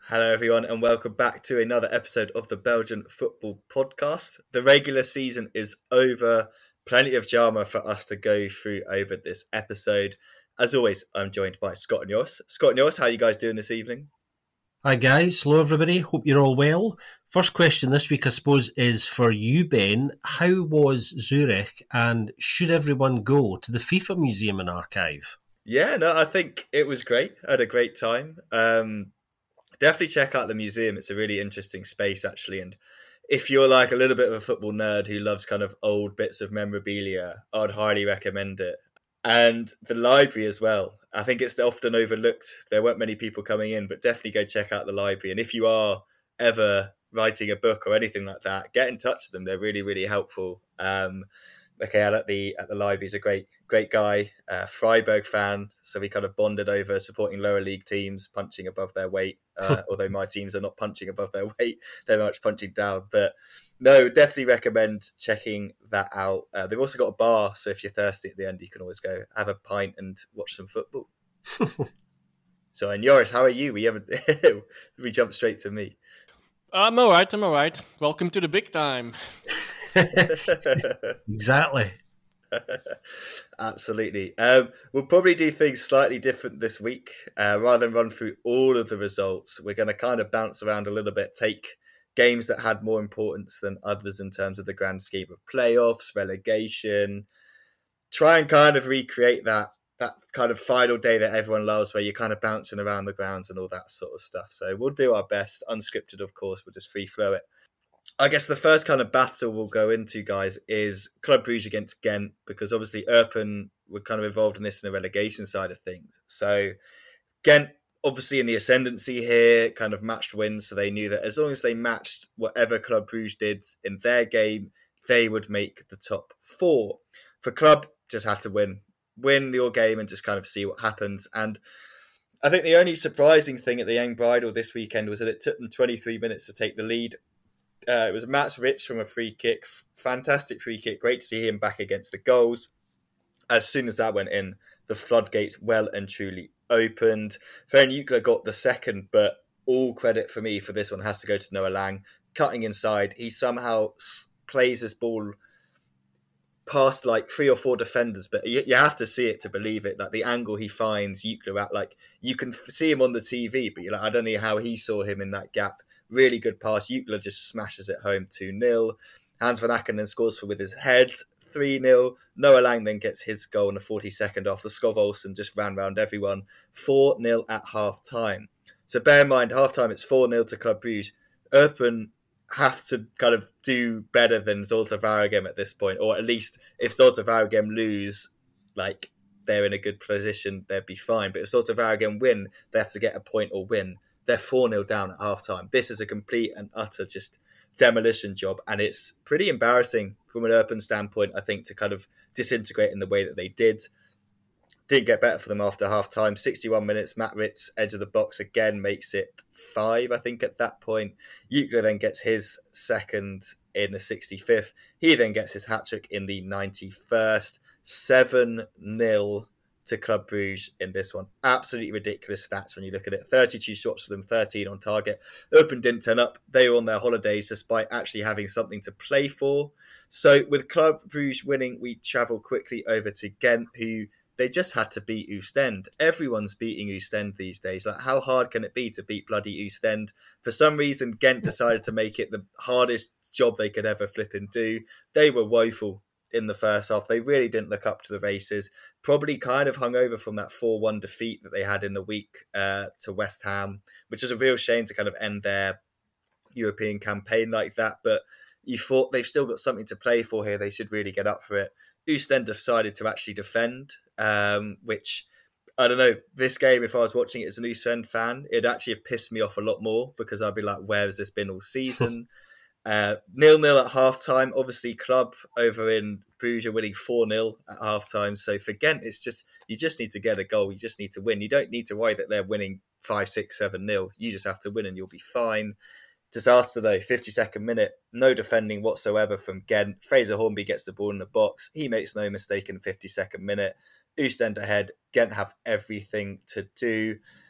Hello, everyone, and welcome back to another episode of the Belgian Football Podcast. The regular season is over. Plenty of drama for us to go through over this episode. As always, I'm joined by Scott and Yoss. Scott and Yoss, how are you guys doing this evening? Hi guys, hello everybody, hope you're all well. First question this week I suppose is for you, Ben. How was Zurich and should everyone go to the FIFA Museum and Archive? Yeah, no, I think it was great. I had a great time. Definitely check out the museum. It's a really interesting space, actually. And if you're like a little bit of a football nerd who loves kind of old bits of memorabilia, I'd highly recommend it. And the library as well. I think it's often overlooked. There weren't many people coming in, but definitely go check out the library. And if you are ever writing a book or anything like that, get in touch with them. They're really, really helpful. Mikhail at the library is a great guy, Freiburg fan, so we kind of bonded over supporting lower league teams punching above their weight. Although my teams are not punching above their weight, they're very much punching down. But no, definitely recommend checking that out. They've also got a bar, so if you're thirsty at the end, you can always go have a pint and watch some football. So, and Joris, how are you? We jumped straight to me. I'm all right. Welcome to the big time. Exactly. Absolutely. We'll probably do things slightly different this week. Rather than run through all of the results, we're going to kind of bounce around a little bit, take games that had more importance than others in terms of the grand scheme of playoffs, relegation, try and kind of recreate that kind of final day that everyone loves where you're kind of bouncing around the grounds and all that sort of stuff. So we'll do our best. Unscripted, of course, we'll just free flow it. I guess the first kind of battle we'll go into, guys, is Club Brugge against Ghent, because obviously Eupen were kind of involved in this in the relegation side of things. So Ghent, obviously in the ascendancy here, kind of matched wins, so they knew that as long as they matched whatever Club Brugge did in their game, they would make the top four. For Club, just had to win your game and just kind of see what happens. And I think the only surprising thing at the Young Bridal this weekend was that it took them 23 minutes to take the lead. It was Mats Ritz from a free kick. Fantastic free kick. Great to see him back against the goals. As soon as that went in, the floodgates well and truly opened. Ferenc Ukkler got the second, but all credit for me for this one has to go to Noah Lang. Cutting inside, he somehow plays this ball past like 3 or 4 defenders, but you have to see it to believe it. Like the angle he finds Ukkler at, like you can see him on the TV, but you're like, I don't know how he saw him in that gap. Really good pass. Ukkler just smashes it home 2-0. Hans van Aken then scores with his head 3-0. Noah Lang then gets his goal in the 42nd after Skov Olsen just ran round everyone. 4-0 at half time. So bear in mind, half time it's 4-0 to Club Brugge. Eupen have to kind of do better than Zulte Waregem at this point, or at least if Zulte Waregem lose, like they're in a good position, they'd be fine. But if Zulte Waregem win, they have to get a point or win. They're 4-0 down at halftime. This is a complete and utter just demolition job, and it's pretty embarrassing from an Eupen standpoint, I think, to kind of disintegrate in the way that they did. Didn't get better for them after halftime. 61 minutes, Matt Ritz, edge of the box again, makes it 5, I think, at that point. Ukkler then gets his second in the 65th. He then gets his hat-trick in the 91st. 7-0 to Club Brugge in this one. Absolutely ridiculous stats when you look at it. 32 shots for them, 13 on target. Eupen didn't turn up. They were on their holidays despite actually having something to play for. So with Club Brugge winning, we travel quickly over to Ghent, who they just had to beat Oostend. Everyone's beating Oostend these days. Like, how hard can it be to beat bloody Oostend? For some reason, Ghent decided to make it the hardest job they could ever flip and do. They were woeful in the first half. They really didn't look up to the races. Probably kind of hung over from that 4-1 defeat that they had in the week to West Ham, which was a real shame to kind of end their European campaign like that. But you thought they've still got something to play for here. They should really get up for it. Oostend decided to actually defend, which, I don't know, this game, if I was watching it as an Oostend fan, it'd actually have pissed me off a lot more because I'd be like, where has this been all season? 0-0 at half-time. Obviously, Club over in Bruges are winning 4-0 at half-time. So for Ghent, it's just, you just need to get a goal. You just need to win. You don't need to worry that they're winning 5, 6, 7-0. You just have to win and you'll be fine. Disaster though, 52nd minute, no defending whatsoever from Ghent. Fraser Hornby gets the ball in the box. He makes no mistake in the 52nd minute. Oostend ahead. Ghent have everything to do.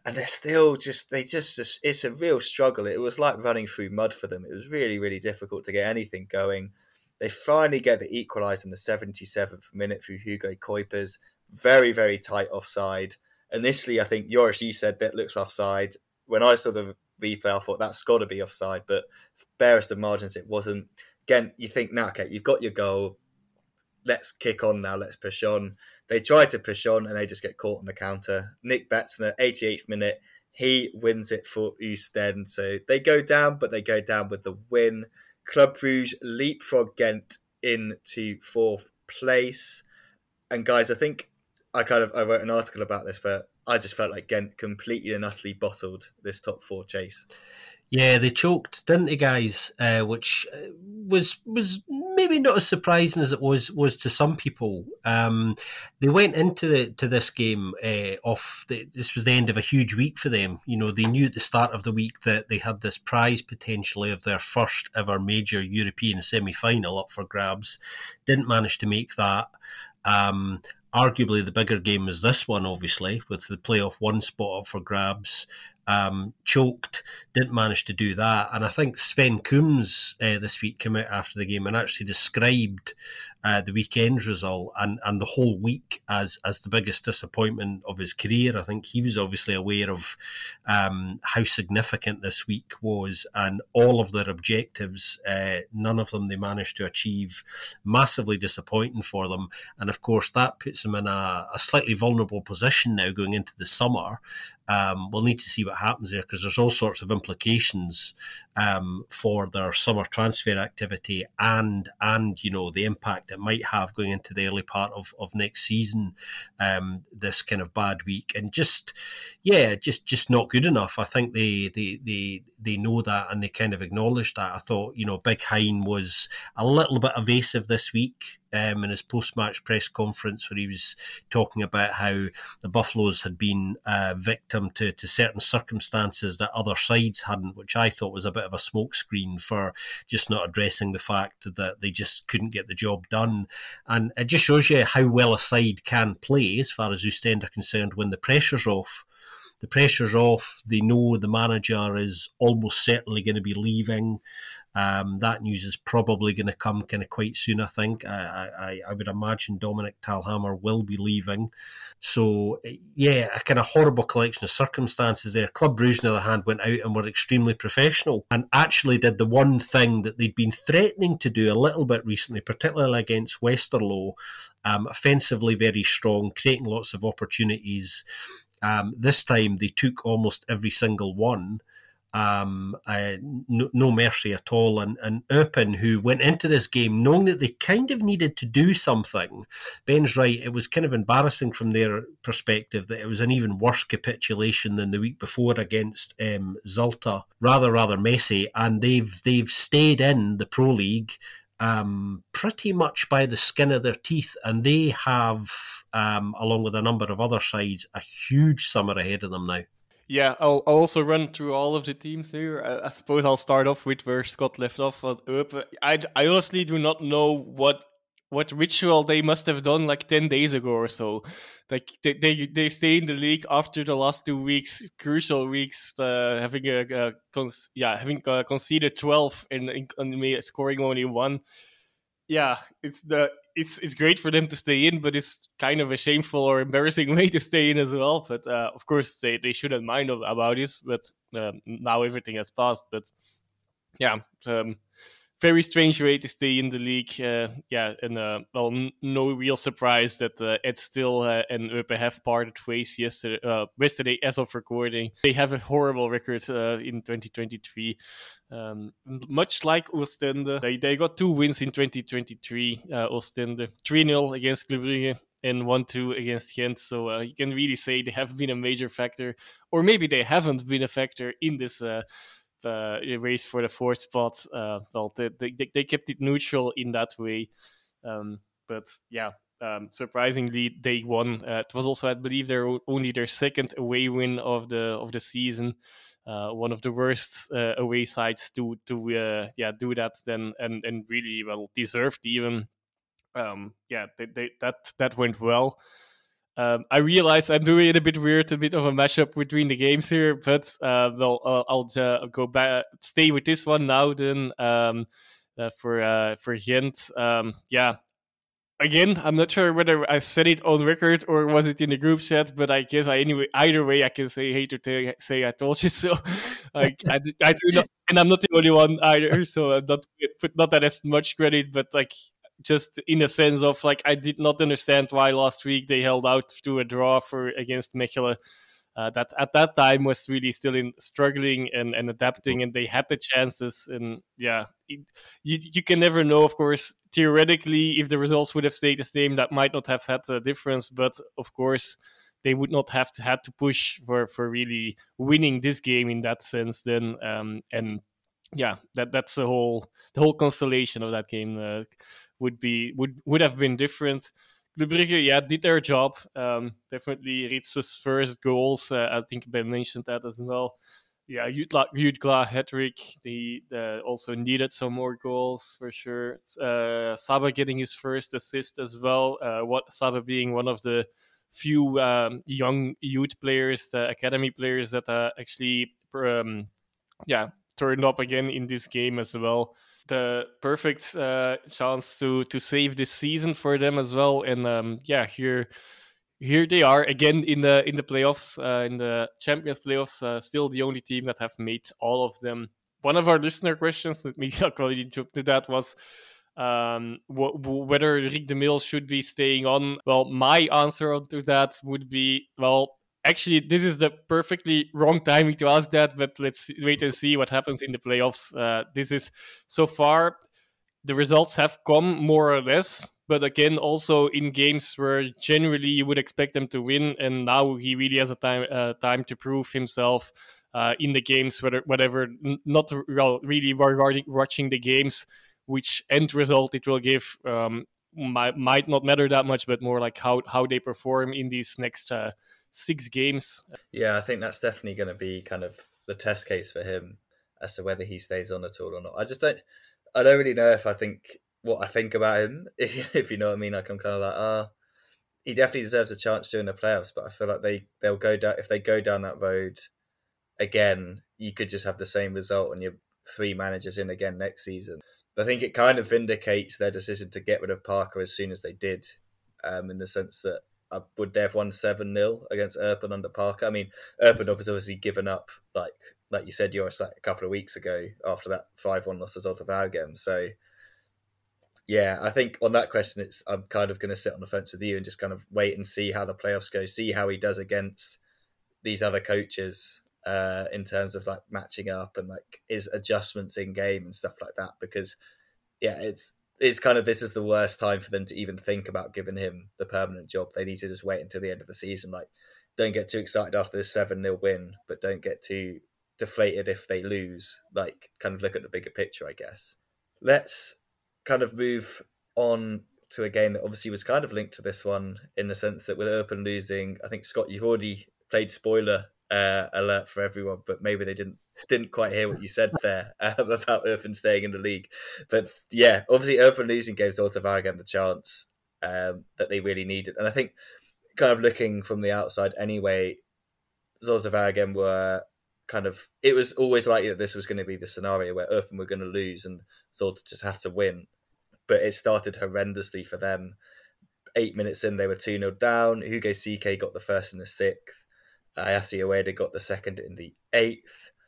and they're still it's a real struggle. It was like running through mud for them. It was really, really difficult to get anything going. They finally get the equaliser in the 77th minute through Hugo Kuipers. Very, very tight offside. Initially, I think, Joris, you said that looks offside. When I saw the replay, I thought that's got to be offside, but barest of margins, it wasn't. Again, you think, nah, okay, you've got your goal. Let's kick on now. Let's push on. They try to push on and they just get caught on the counter. Nick Betzner, 88th minute, he wins it for Oostend. So they go down, but they go down with the win. Club Brugge leapfrog Ghent into fourth place. And guys, I think I wrote an article about this, but I just felt like Ghent completely and utterly bottled this top four chase. Yeah, they choked, didn't they, guys? Which was maybe not as surprising as it was to some people. They went into this game this was the end of a huge week for them. You know, they knew at the start of the week that they had this prize potentially of their first ever major European semi-final up for grabs. Didn't manage to make that. Arguably the bigger game was this one, obviously, with the playoff one spot up for grabs. Choked, didn't manage to do that. And I think Sven Coombs this week came out after the game and actually described the weekend result and the whole week as the biggest disappointment of his career. I think he was obviously aware of how significant this week was, and all of their objectives, none of them they managed to achieve. Massively disappointing for them. And of course, that puts them in a slightly vulnerable position now going into the summer. We'll need to see what happens there, because there's all sorts of implications for their summer transfer activity and you know, the impact it might have going into the early part of next season. This kind of bad week and just not good enough. I think they know that and they kind of acknowledge that. I thought, you know, Big Hein was a little bit evasive this week in his post-match press conference, where he was talking about how the Buffaloes had been victim to certain circumstances that other sides hadn't, which I thought was a bit of a smokescreen for just not addressing the fact that they just couldn't get the job done. And it just shows you how well a side can play, as far as Oostend are concerned, when the pressure's off. The pressure's off. They know the manager is almost certainly going to be leaving. That news is probably going to come kind of quite soon, I think. I would imagine Dominic Thalhammer will be leaving. So, yeah, a kind of horrible collection of circumstances there. Club Brugge, on the other hand, went out and were extremely professional and actually did the one thing that they'd been threatening to do a little bit recently, particularly against Westerlo. Offensively very strong, creating lots of opportunities. This time they took almost every single one. No mercy at all. And Eupen, who went into this game knowing that they kind of needed to do something. Ben's right, it was kind of embarrassing from their perspective that it was an even worse capitulation than the week before against Zulte. Rather messy. And they've stayed in the Pro League pretty much by the skin of their teeth, and they have, along with a number of other sides, a huge summer ahead of them now. Yeah, I'll also run through all of the teams here. I suppose I'll start off with where Scott left off at Eupen. I honestly do not know what ritual they must have done like 10 days ago or so. Like they stay in the league after the last 2 weeks, crucial weeks, having conceded 12 and scoring only 1. Yeah, it's great for them to stay in, but it's kind of a shameful or embarrassing way to stay in as well. But of course, they shouldn't mind about this. But now everything has passed. But yeah, very strange way to stay in the league. No real surprise that Ed Still and Eupen have parted ways yesterday as of recording. They have a horrible record in 2023. Much like Oostende, they got 2 wins in 2023. Oostende 3-0 against Club Brugge and 1-2 against Ghent. So you can really say they have been a major factor, or maybe they haven't been a factor in this race for the 4th spot. They kept it neutral in that way. But yeah, surprisingly, they won. It was also, I believe, only their 2nd away win of the season. One of the worst away sides to do that then, and really well deserved even. That went well. I realize I'm doing it a bit weird, a bit of a mashup between the games here, but I'll go back, stay with this one now. Then for Ghent, yeah. Again, I'm not sure whether I said it on record or was it in the group chat, but I guess either way I can say say I told you so. I do not, and I'm not the only one either. So I'm not that as much credit, but like just in a sense of like I did not understand why last week they held out to a draw against Mechelen. That at that time was really still in struggling and adapting, and they had the chances. And yeah, you can never know. Of course, theoretically, if the results would have stayed the same, that might not have had a difference. But of course, they would not have had to push for really winning this game in that sense. Then and yeah, that's the whole constellation of that game would have been different. Club Brugge, yeah, did their job. Definitely Ritz's first goals. I think Ben mentioned that as well. Yeah, Jutgla hat-trick. They also needed some more goals for sure. Saba getting his first assist as well. Saba being one of the few young youth players, the academy players that actually turned up again in this game as well. The perfect chance to save this season for them as well. And here they are again in the playoffs, in the Champions playoffs. Still the only team that have made all of them. One of our listener questions that me according to that was whether Rick de Mil should be staying on. Well, my answer to that would be, well, actually, this is the perfectly wrong timing to ask that, but let's wait and see what happens in the playoffs. This is so far the results have come more or less, but again, also in games where generally you would expect them to win, and now he really has a time to prove himself in the games, not really regarding watching the games, which end result it will give. Might not matter that much, but more like how they perform in these next 6 games. Yeah, I think that's definitely going to be kind of the test case for him as to whether he stays on at all or not. I don't really know if I think what I think about him, if you know what I mean. Like I'm kind of like, he definitely deserves a chance during the playoffs, but I feel like they'll go down, if they go down that road again, you could just have the same result and you're 3 managers in again next season. But I think it kind of vindicates their decision to get rid of Parker as soon as they did, in the sense that would they have won 7-0 against Eupen under Parker? I mean, Eupen has obviously given up, like you said, a couple of weeks ago after that 5-1 loss to Zulte Waregem. So, yeah, I think on that question, I'm kind of going to sit on the fence with you and just kind of wait and see how the playoffs go, see how he does against these other coaches in terms of like matching up and like his adjustments in game and stuff like that. Because, yeah, it's kind of, this is the worst time for them to even think about giving him the permanent job. They need to just wait until the end of the season. Like, don't get too excited after this 7-0 win, but don't get too deflated if they lose. Like, kind of look at the bigger picture, I guess. Let's kind of move on to a game that obviously was kind of linked to this one in the sense that with Eupen losing, I think, Scott, you've already played spoiler alert for everyone, but maybe they didn't quite hear what you said there about Eupen staying in the league. But yeah, obviously Eupen losing gave Zulte Waregem the chance that they really needed. And I think kind of looking from the outside anyway, Zulte Waregem were kind of, it was always likely that this was going to be the scenario where Eupen were going to lose and Zulte just had to win. But it started horrendously for them. 8 minutes in, they were 2-0 down. Hugo CK got the first in the 6th. Ayase Ueda got the second in the 8th.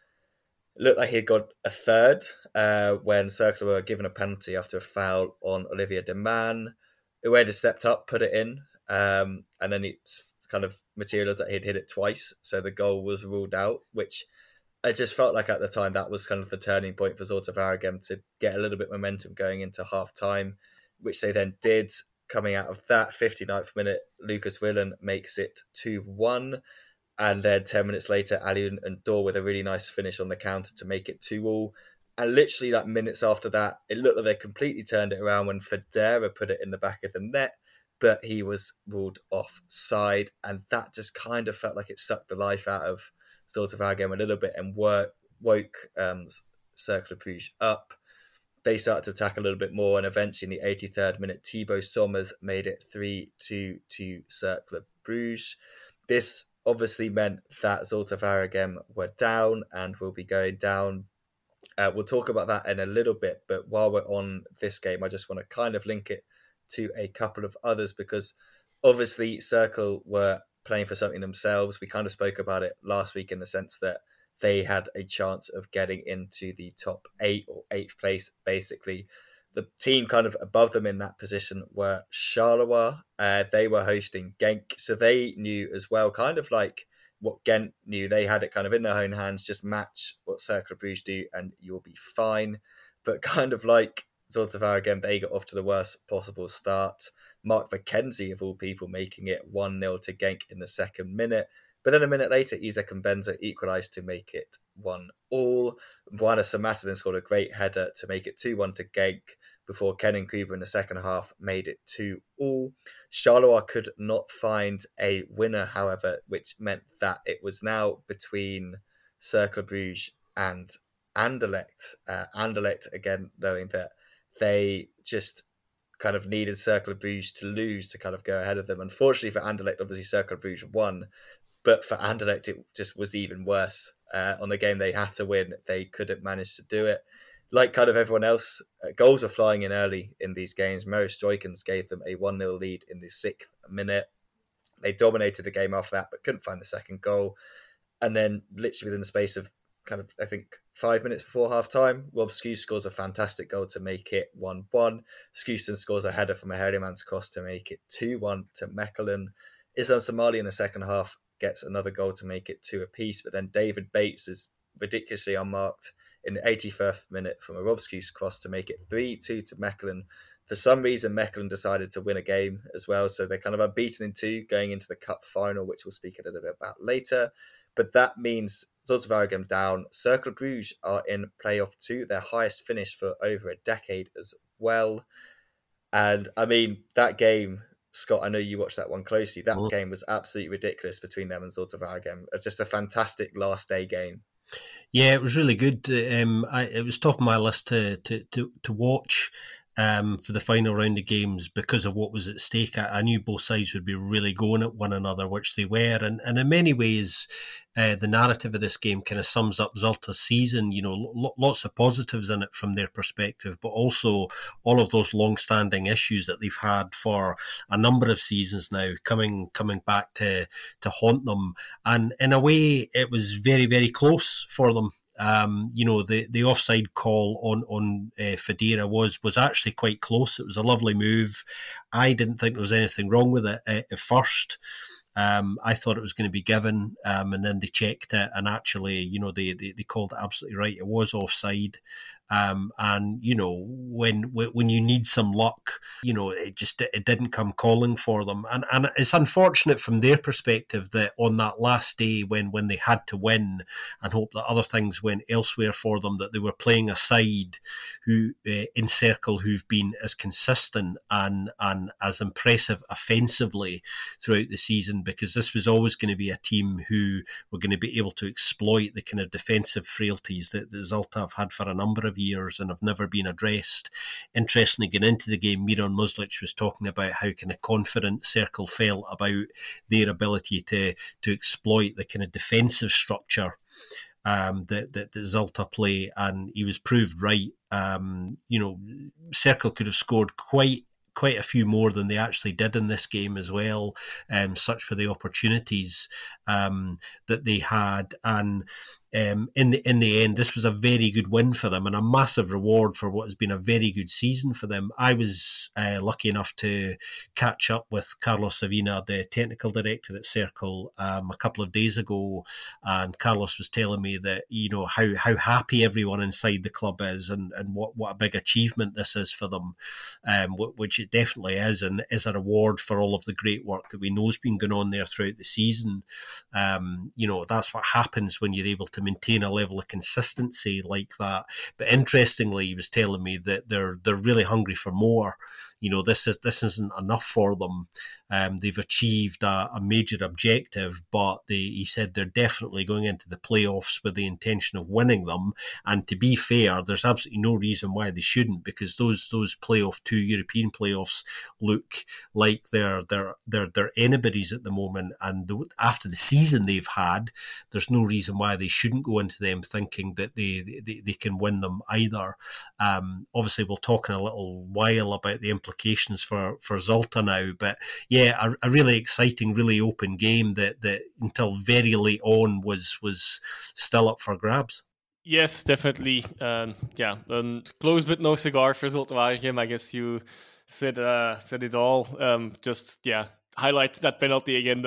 It looked like he had got a third when Cercle were given a penalty after a foul on Olivier de Man. Ueda stepped up, put it in, and then it's kind of materialized that he'd hit it twice, so the goal was ruled out, which I just felt like at the time that was kind of the turning point for Zulte Waregem to get a little bit of momentum going into half-time, which they then did. Coming out of that 59th minute, Lucas Willen makes it 2-1. And then 10 minutes later, Alioune and Dor with a really nice finish on the counter to make it 2-2. And literally like minutes after that, it looked like they completely turned it around when Federa put it in the back of the net, but he was ruled offside. And that just kind of felt like it sucked the life out of Zulte Waregem a little bit and woke Cercle Bruges up. They started to attack a little bit more, and eventually in the 83rd minute, Thibaut Sommers made it 3-2 to Cercle Bruges. This obviously meant that Zulte Waregem were down and will be going down. We'll talk about that in a little bit, but while we're on this game, I just want to kind of link it to a couple of others, because obviously Circle were playing for something themselves. We kind of spoke about it last week in the sense that they had a chance of getting into the top 8 or 8th place, basically. The team kind of above them in that position were Charleroi. They were hosting Genk, so they knew as well, kind of like what Ghent knew. They had it kind of in their own hands, just match what Cercle Bruges do and you'll be fine. But kind of like Zulte Waregem, they got off to the worst possible start. Mark McKenzie, of all people, making it 1-0 to Genk in the second minute. But then a minute later, Isaac Mbenza equalised to make it 1-1. Bwana Samatta then scored a great header to make it 2-1 to Genk before Kenan Kuba in the second half made it 2-2. Charleroi could not find a winner, however, which meant that it was now between Cercle Bruges and Anderlecht. Anderlecht, again, knowing that they just kind of needed Cercle Bruges to lose to kind of go ahead of them. Unfortunately for Anderlecht, obviously Cercle Bruges won, but for Anderlecht, it just was even worse. On the game they had to win, they couldn't manage to do it. Like kind of everyone else, goals were flying in early in these games. Marius Joykens gave them a 1-0 lead in the 6th minute. They dominated the game after that, but couldn't find the second goal. And then literally within the space of kind of, I think, 5 minutes before half-time, Rob Skuse scores a fantastic goal to make it 1-1. Skuse scores a header from a Herrimans cross to make it 2-1 to Mechelen. Islam Somali in the second half gets another goal to make it 2 apiece, but then David Bates is ridiculously unmarked in the 81st minute from a Rob Skuse cross to make it 3-2 to Mechelen. For some reason, Mechelen decided to win a game as well, so they're kind of unbeaten in 2 going into the cup final, which we'll speak a little bit about later. But that means Zulte Waregem down. Cercle Bruges are in playoff 2, their highest finish for over a decade as well. And I mean, that game, Scott, I know you watched that one closely. That game was absolutely ridiculous between them and Zulte Waregem. It's just a fantastic last day game. Yeah, it was really good. It was top of my list to watch for the final round of games because of what was at stake. I knew both sides would be really going at one another, which they were. And in many ways, the narrative of this game kind of sums up Zulte's season. You know, lots of positives in it from their perspective, but also all of those long-standing issues that they've had for a number of seasons now coming back to haunt them. And in a way, it was very, very close for them. You know, the offside call on Federa was actually quite close. It was a lovely move. I didn't think there was anything wrong with it at first. I thought it was going to be given, and then they checked it, and actually, you know, they called it absolutely right. It was offside. And you know, when you need some luck, you know, it didn't come calling for them, and it's unfortunate from their perspective that on that last day when they had to win and hope that other things went elsewhere for them, that they were playing a side who in Cercle who've been as consistent and as impressive offensively throughout the season, because this was always going to be a team who were going to be able to exploit the kind of defensive frailties that the Zulte have had for a number of years and have never been addressed. Interestingly, getting into the game, Miran Muslic was talking about how kind of confident Cercle felt about their ability to exploit the kind of defensive structure that Zulte play, and he was proved right. You know, Cercle could have scored quite a few more than they actually did in this game as well. Such were the opportunities that they had, and in the end, this was a very good win for them and a massive reward for what has been a very good season for them. I was lucky enough to catch up with Carlos Savina, the technical director at Cercle, a couple of days ago, and Carlos was telling me that, you know, how happy everyone inside the club is, and what a big achievement this is for them, which it definitely is, and is a reward for all of the great work that we know has been going on there throughout the season. You know, that's what happens when you're able to maintain a level of consistency like that. But interestingly, he was telling me that they're really hungry for more. this isn't enough for them. They've achieved a major objective, but he said they're definitely going into the playoffs with the intention of winning them. And to be fair, there's absolutely no reason why they shouldn't, because those two European playoffs look like they're anybody's at the moment. And after the season they've had, there's no reason why they shouldn't go into them thinking that they can win them either. Obviously, we'll talk in a little while about the implications for Zulte now, but yeah, a really exciting, really open game that until very late on was still up for grabs. Yes, definitely. Close but no cigar for Zulte Waregem. I guess you said it all. Highlight that penalty again.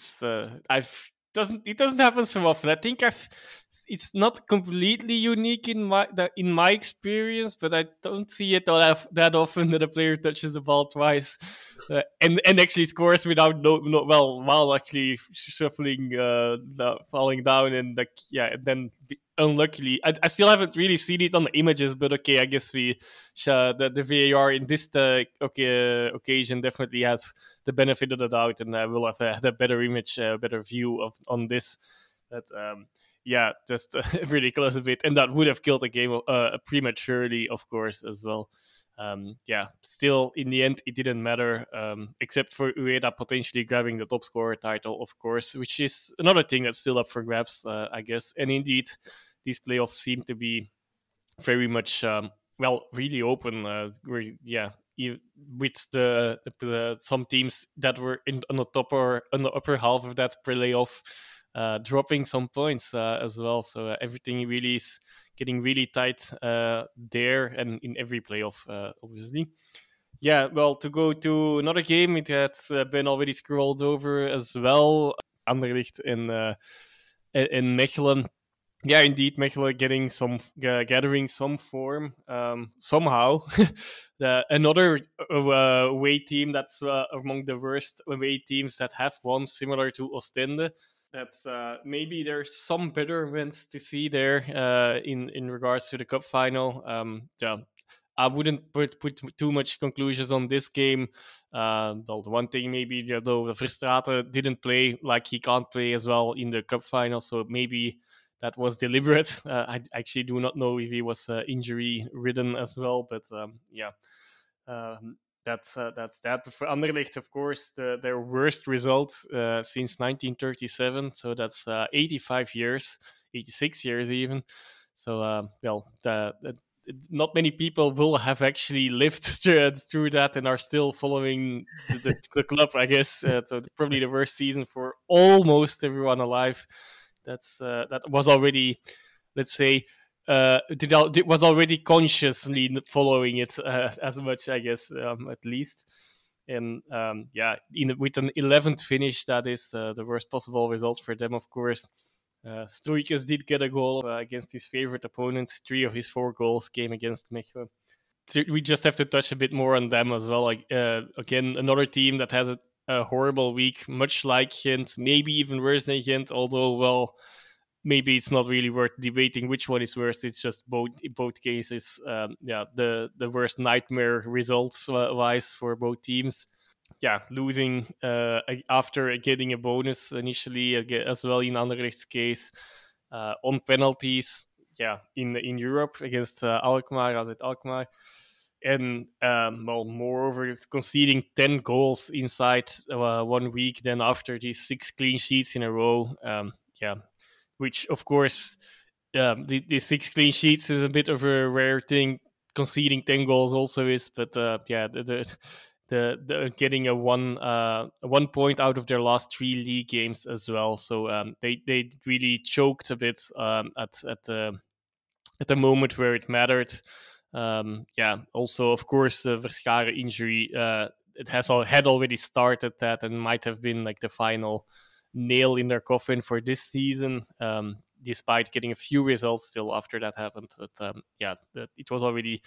It doesn't happen so often. I think it's not completely unique in my experience, but I don't see it that often that a player touches the ball twice and actually scores without while actually shuffling, falling down, and then unluckily, I still haven't really seen it on the images, but okay, I guess the VAR in this occasion definitely has the benefit of the doubt, and we'll have a better image, a better view on this. That just ridiculous a bit, and that would have killed the game prematurely, of course, as well. Still, in the end, it didn't matter, except for Ueda potentially grabbing the top scorer title, of course, which is another thing that's still up for grabs, I guess. And indeed, these playoffs seem to be very much, really open. With the some teams that were on the upper half of that playoff, dropping some points as well. So everything really is getting really tight there and in every playoff, obviously. Yeah, well, to go to another game, it had been already scrolled over as well. Anderlecht in Mechelen. Yeah, indeed, Mechelen gathering some form somehow. Another away team that's among the worst away teams that have won, similar to Ostende. That's maybe there's some betterment to see there in regards to the cup final. I wouldn't put too much conclusions on this game. The one thing maybe, though, Verstraeten didn't play, like he can't play as well in the cup final, so maybe that was deliberate. I actually do not know if he was injury-ridden as well, but that's that. For Anderlecht, of course, their worst result since 1937, so that's 86 years even. So, not many people will have actually lived through that and are still following the club, I guess. So probably the worst season for almost everyone alive. That was already, let's say, was already consciously following it as much, I guess, at least. And with an 11th finish, that is the worst possible result for them, of course. Stoichkos did get a goal against his favorite opponent. 3 of his 4 goals came against Mechelen. We just have to touch a bit more on them as well. Again, another team that has a horrible week, much like Ghent, maybe even worse than Ghent, although, well, maybe it's not really worth debating which one is worse. It's just in both cases, the worst nightmare results-wise for both teams. Yeah, losing after getting a bonus initially as well in Anderlecht's case on penalties. Yeah, in Europe against Alkmaar, AZ Alkmaar. And moreover, conceding 10 goals inside 1 week, then after these 6 clean sheets in a row. Which, of course, the 6 clean sheets is a bit of a rare thing. Conceding 10 goals also is, but the getting a 1 point out of their last 3 league games as well. So they really choked a bit at the moment where it mattered. Also, of course, the Verscharen injury it had already started that and might have been like the final nail in their coffin for this season, despite getting a few results still after that happened. But it was already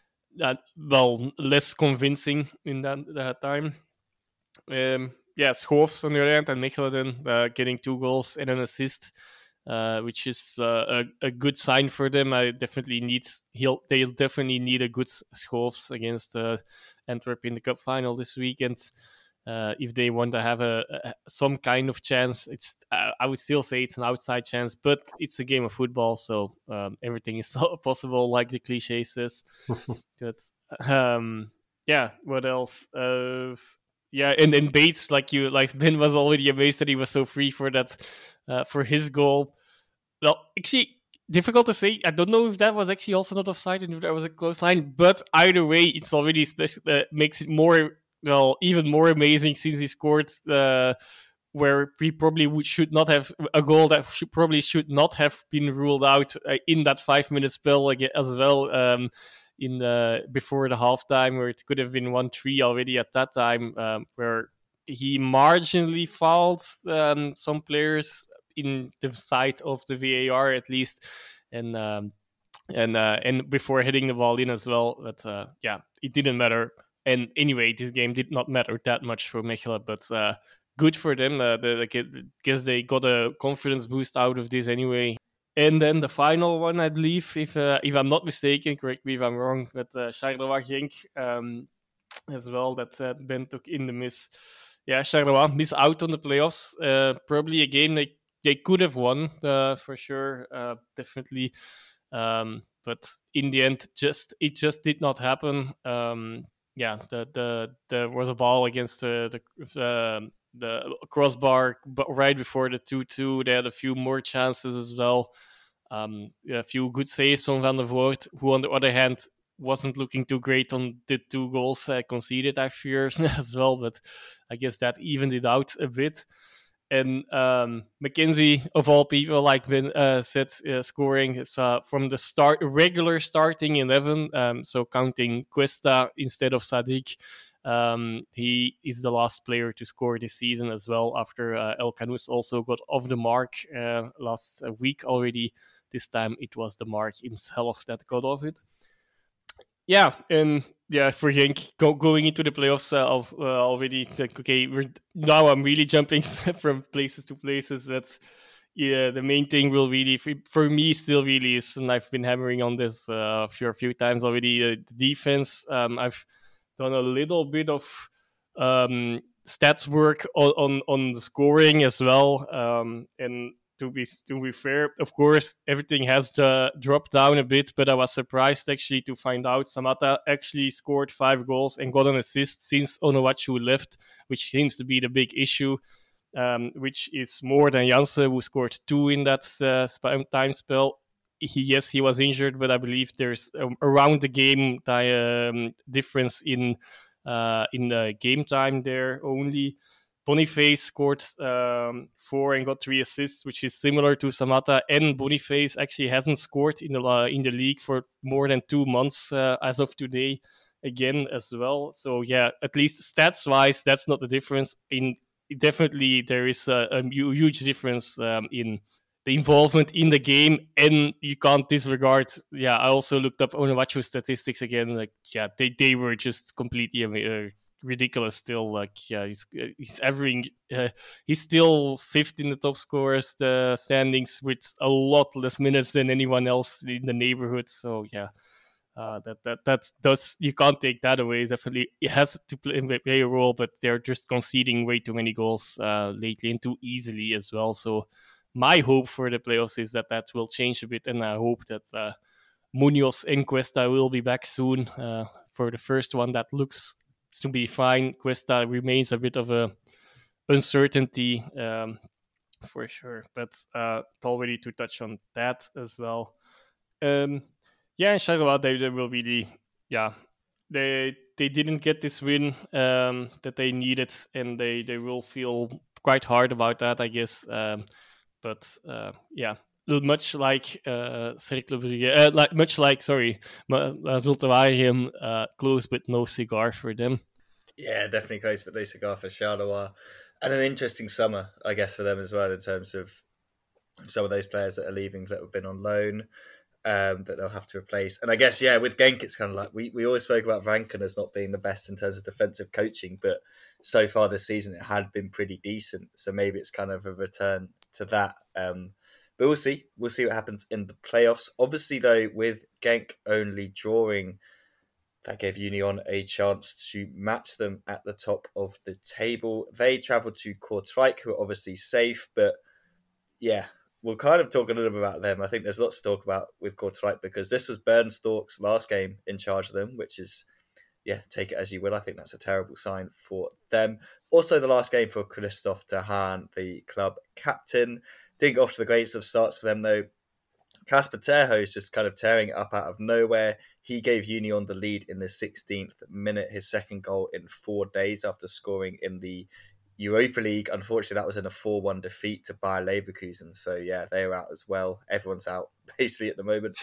less convincing in that time. Schoofs on the other hand and Mechelen getting 2 goals and an assist, which is a good sign for them. They'll definitely need a good Schoofs against Antwerp in the cup final this weekend. If they want to have some kind of chance, it's I would still say it's an outside chance, but it's a game of football, so everything is possible, like the cliche says. But yeah, what else? Yeah, and Bates, like Ben was already amazed that he was so free for that for his goal. Well, actually, difficult to say. I don't know if that was actually also not offside and if that was a close line, but either way, it's already special. Makes it more even more amazing since he scored where he probably should not have a goal that probably should not have been ruled out in that 5-minute spell as well. In before the halftime, where it could have been 1-3 already at that time, where he marginally fouled some players in the sight of the VAR at least, and before hitting the ball in as well. But yeah, it didn't matter. And anyway, this game did not matter that much for Mechelen, but good for them. I guess they got a confidence boost out of this anyway. And then the final one, I believe, if I'm not mistaken, correct me if I'm wrong, but Charleroi Genk as well, that Ben took in the miss. Yeah, Charleroi miss out on the playoffs. Probably a game they could have won for sure, definitely. But in the end, it just did not happen. Yeah, there was a ball against the crossbar, but right before the 2-2, they had a few more chances as well. A few good saves from Van der Voort, who on the other hand wasn't looking too great on the 2 goals conceded, I fear, as well. But I guess that evened it out a bit. And McKenzie, of all people, like Ben said, scoring from the regular starting 11, so counting Cuesta instead of Sadiq. He is the last player to score this season as well, after El Canous also got off the mark last week already. This time it was the mark himself that got off it. Yeah, and yeah, for Genk going into the playoffs already. Okay, now I'm really jumping from places to places. That's the main thing will really for me still really is, and I've been hammering on this for a few times already. The defense. I've done a little bit of stats work on the scoring as well, and. To be fair, of course, everything has dropped down a bit, but I was surprised actually to find out Samatta actually scored 5 goals and got an assist since Onuachu left, which seems to be the big issue, which is more than Janssen, who scored 2 in that time spell. He was injured, but I believe there's around the game difference in game time there only. Boniface scored 4 and got 3 assists, which is similar to Samatta. And Boniface actually hasn't scored in the league for more than 2 months as of today, again as well. So yeah, at least stats-wise, that's not the difference. Definitely, there is a huge difference in the involvement in the game, and you can't disregard. Yeah, I also looked up Onuachu statistics again. Like, yeah, they were just completely ridiculous still. Like, yeah, he's averaging he's still 5th in the top scorers standings with a lot less minutes than anyone else in the neighborhood. So yeah, that's you can't take that away. Definitely it has to play a role, but they're just conceding way too many goals lately, and too easily as well. So my hope for the playoffs is that will change a bit, and I hope that Munoz and Cuesta will be back soon. For the first one, that looks to be fine. Cuesta remains a bit of a uncertainty for sure, but already to touch on that as well. Yeah, Charleroi, they will be they didn't get this win that they needed, and they will feel quite hard about that, I guess. But yeah, much like Cercle Brugge, much like Zulte Waregem, close but no cigar for them. Yeah, definitely close but no cigar for Charleroi, and an interesting summer, I guess, for them as well, in terms of some of those players that are leaving that have been on loan. That they'll have to replace. And I guess, yeah, with Genk, it's kind of like we always spoke about Rankin as not being the best in terms of defensive coaching, but so far this season it had been pretty decent. So maybe it's kind of a return to that. But we'll see. We'll see what happens in the playoffs. Obviously, though, with Genk only drawing That gave Union a chance to match them at the top of the table. They travelled to Kortrijk, who are obviously safe, but yeah, we'll kind of talk a little bit about them. I think there's lots to talk about with Kortrijk because this was Bernstork's last game in charge of them, which is, yeah, take it as you will. I think that's a terrible sign for them. Also, the last game for Christophe de Haan, the club captain. Didn't go off to the greatest of starts for them, though. Casper Terho is just kind of tearing it up out of nowhere. He gave Union the lead in the 16th minute, his second goal in 4 days after scoring in the Europa League. Unfortunately, that was in a 4-1 defeat to Bayer Leverkusen. So, yeah, they were out as well. Everyone's out, basically, at the moment.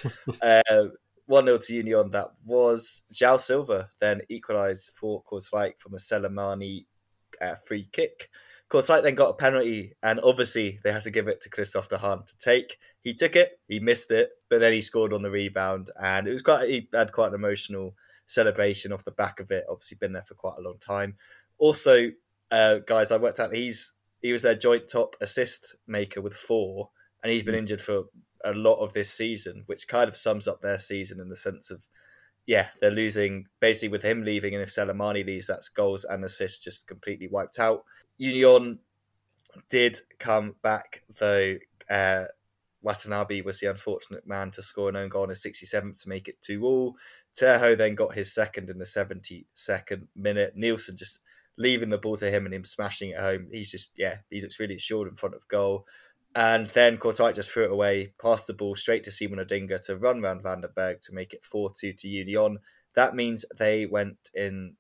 1-0 to Union, that was. João Silva then equalised for Kortrijk from a Selemani free kick. Kortrijk then got a penalty, and obviously they had to give it to Christophe de Haan to take. He took it, he missed it, but then he scored on the rebound, and he had quite an emotional celebration off the back of it. Obviously been there for quite a long time. Also, guys, I worked out that he was their joint top assist maker with 4, and he's been injured for a lot of this season, which kind of sums up their season in the sense of, yeah, they're losing basically with him leaving, and if Selemani leaves, that's goals and assists just completely wiped out. Union did come back, though. Watanabe was the unfortunate man to score an own goal in the 67th to make it 2-2. Terho then got his second in the 72nd minute. Nielsen just leaving the ball to him and him smashing it home. He looks really assured in front of goal. And then Kortrijk just threw it away, passed the ball straight to Simon Odinga to run round Vandenberg to make it 4-2 to Union. That means they went in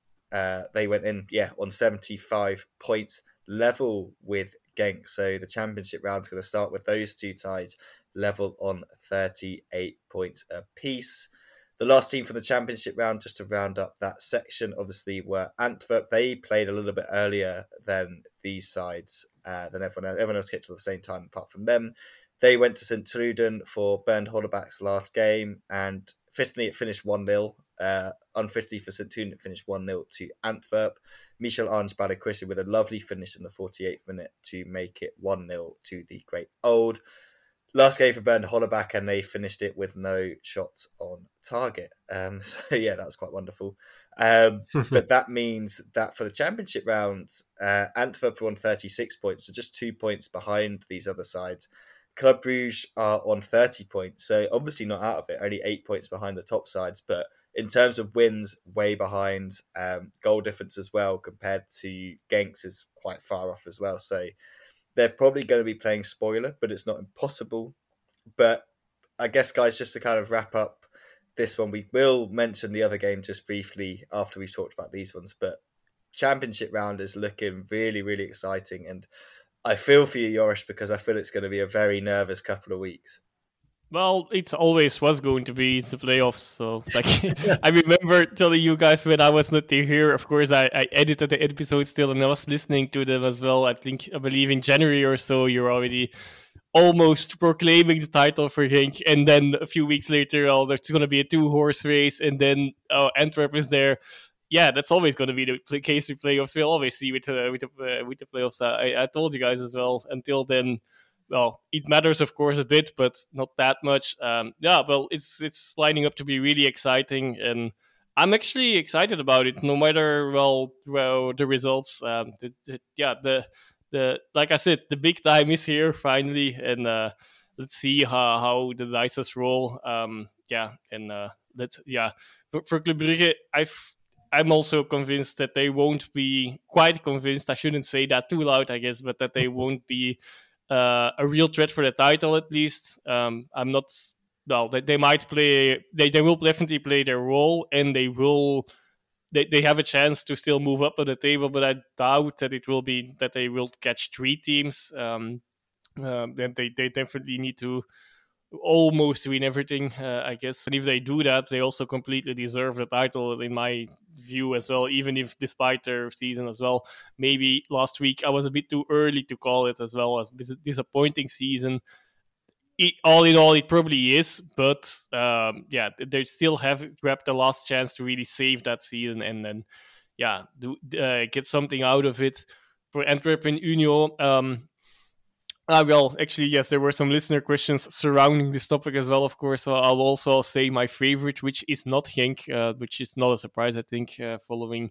on 75 points, level with Genk. So the championship round is going to start with those two sides level on 38 points apiece. The last team from the championship round, just to round up that section, obviously were Antwerp. They played a little bit earlier than these sides, than everyone else. Everyone else hit at the same time apart from them. They went to St. Truden for Bernd Hollerbach's last game, and fittingly it finished 1-0. Unfittingly for St. Truden, it finished 1-0 to Antwerp. Michel Ange Balakwissa with a lovely finish in the 48th minute to make it 1-0 to the Great Old. Last game for Bernd Hollerbach, and they finished it with no shots on target. So, yeah, that was quite wonderful. But that means that for the championship round, Antwerp won 36 points, so just 2 points behind these other sides. Club Brugge are on 30 points, so obviously not out of it, only 8 points behind the top sides, but in terms of wins, way behind. Goal difference as well compared to Genk's is quite far off as well. So they're probably going to be playing spoiler, but it's not impossible. But I guess, guys, just to kind of wrap up this one, we will mention the other game just briefly after we've talked about these ones. But championship round is looking really, really exciting. And I feel for you, Joris, because I feel it's going to be a very nervous couple of weeks. Well, it always was going to be the playoffs. So, I remember telling you guys when I was not here. Of course, I edited the episode still, and I was listening to them as well. I believe in January or so, you're already almost proclaiming the title for Genk, and then a few weeks later, there's going to be a 2-horse race, and then Antwerp is there. Yeah, that's always going to be the case with playoffs. We'll always see with the playoffs. I told you guys as well. Until then, well, it matters, of course, a bit, but not that much. Well, it's lining up to be really exciting, and I'm actually excited about it. No matter the results. The like I said, the big time is here finally, and let's see how the dice roll. For Club Brugge, I'm also convinced that they won't be quite convinced. I shouldn't say that too loud, I guess, but that they won't be a real threat for the title, at least. I'm not. Well, they might play. They will definitely play their role, and they will. They have a chance to still move up on the table, but I doubt that it will be that they will catch 3 teams. Then they definitely need to almost win everything, I guess. And if they do that, they also completely deserve the title, in my view, as well, even if despite their season as well. Maybe last week I was a bit too early to call it as well as a disappointing season. All in all, it probably is, but they still have grabbed the last chance to really save that season and then, get something out of it. For Antwerp and Union, Well, actually, yes, there were some listener questions surrounding this topic as well, of course. So I'll also say my favorite, which is not Genk, which is not a surprise, I think, following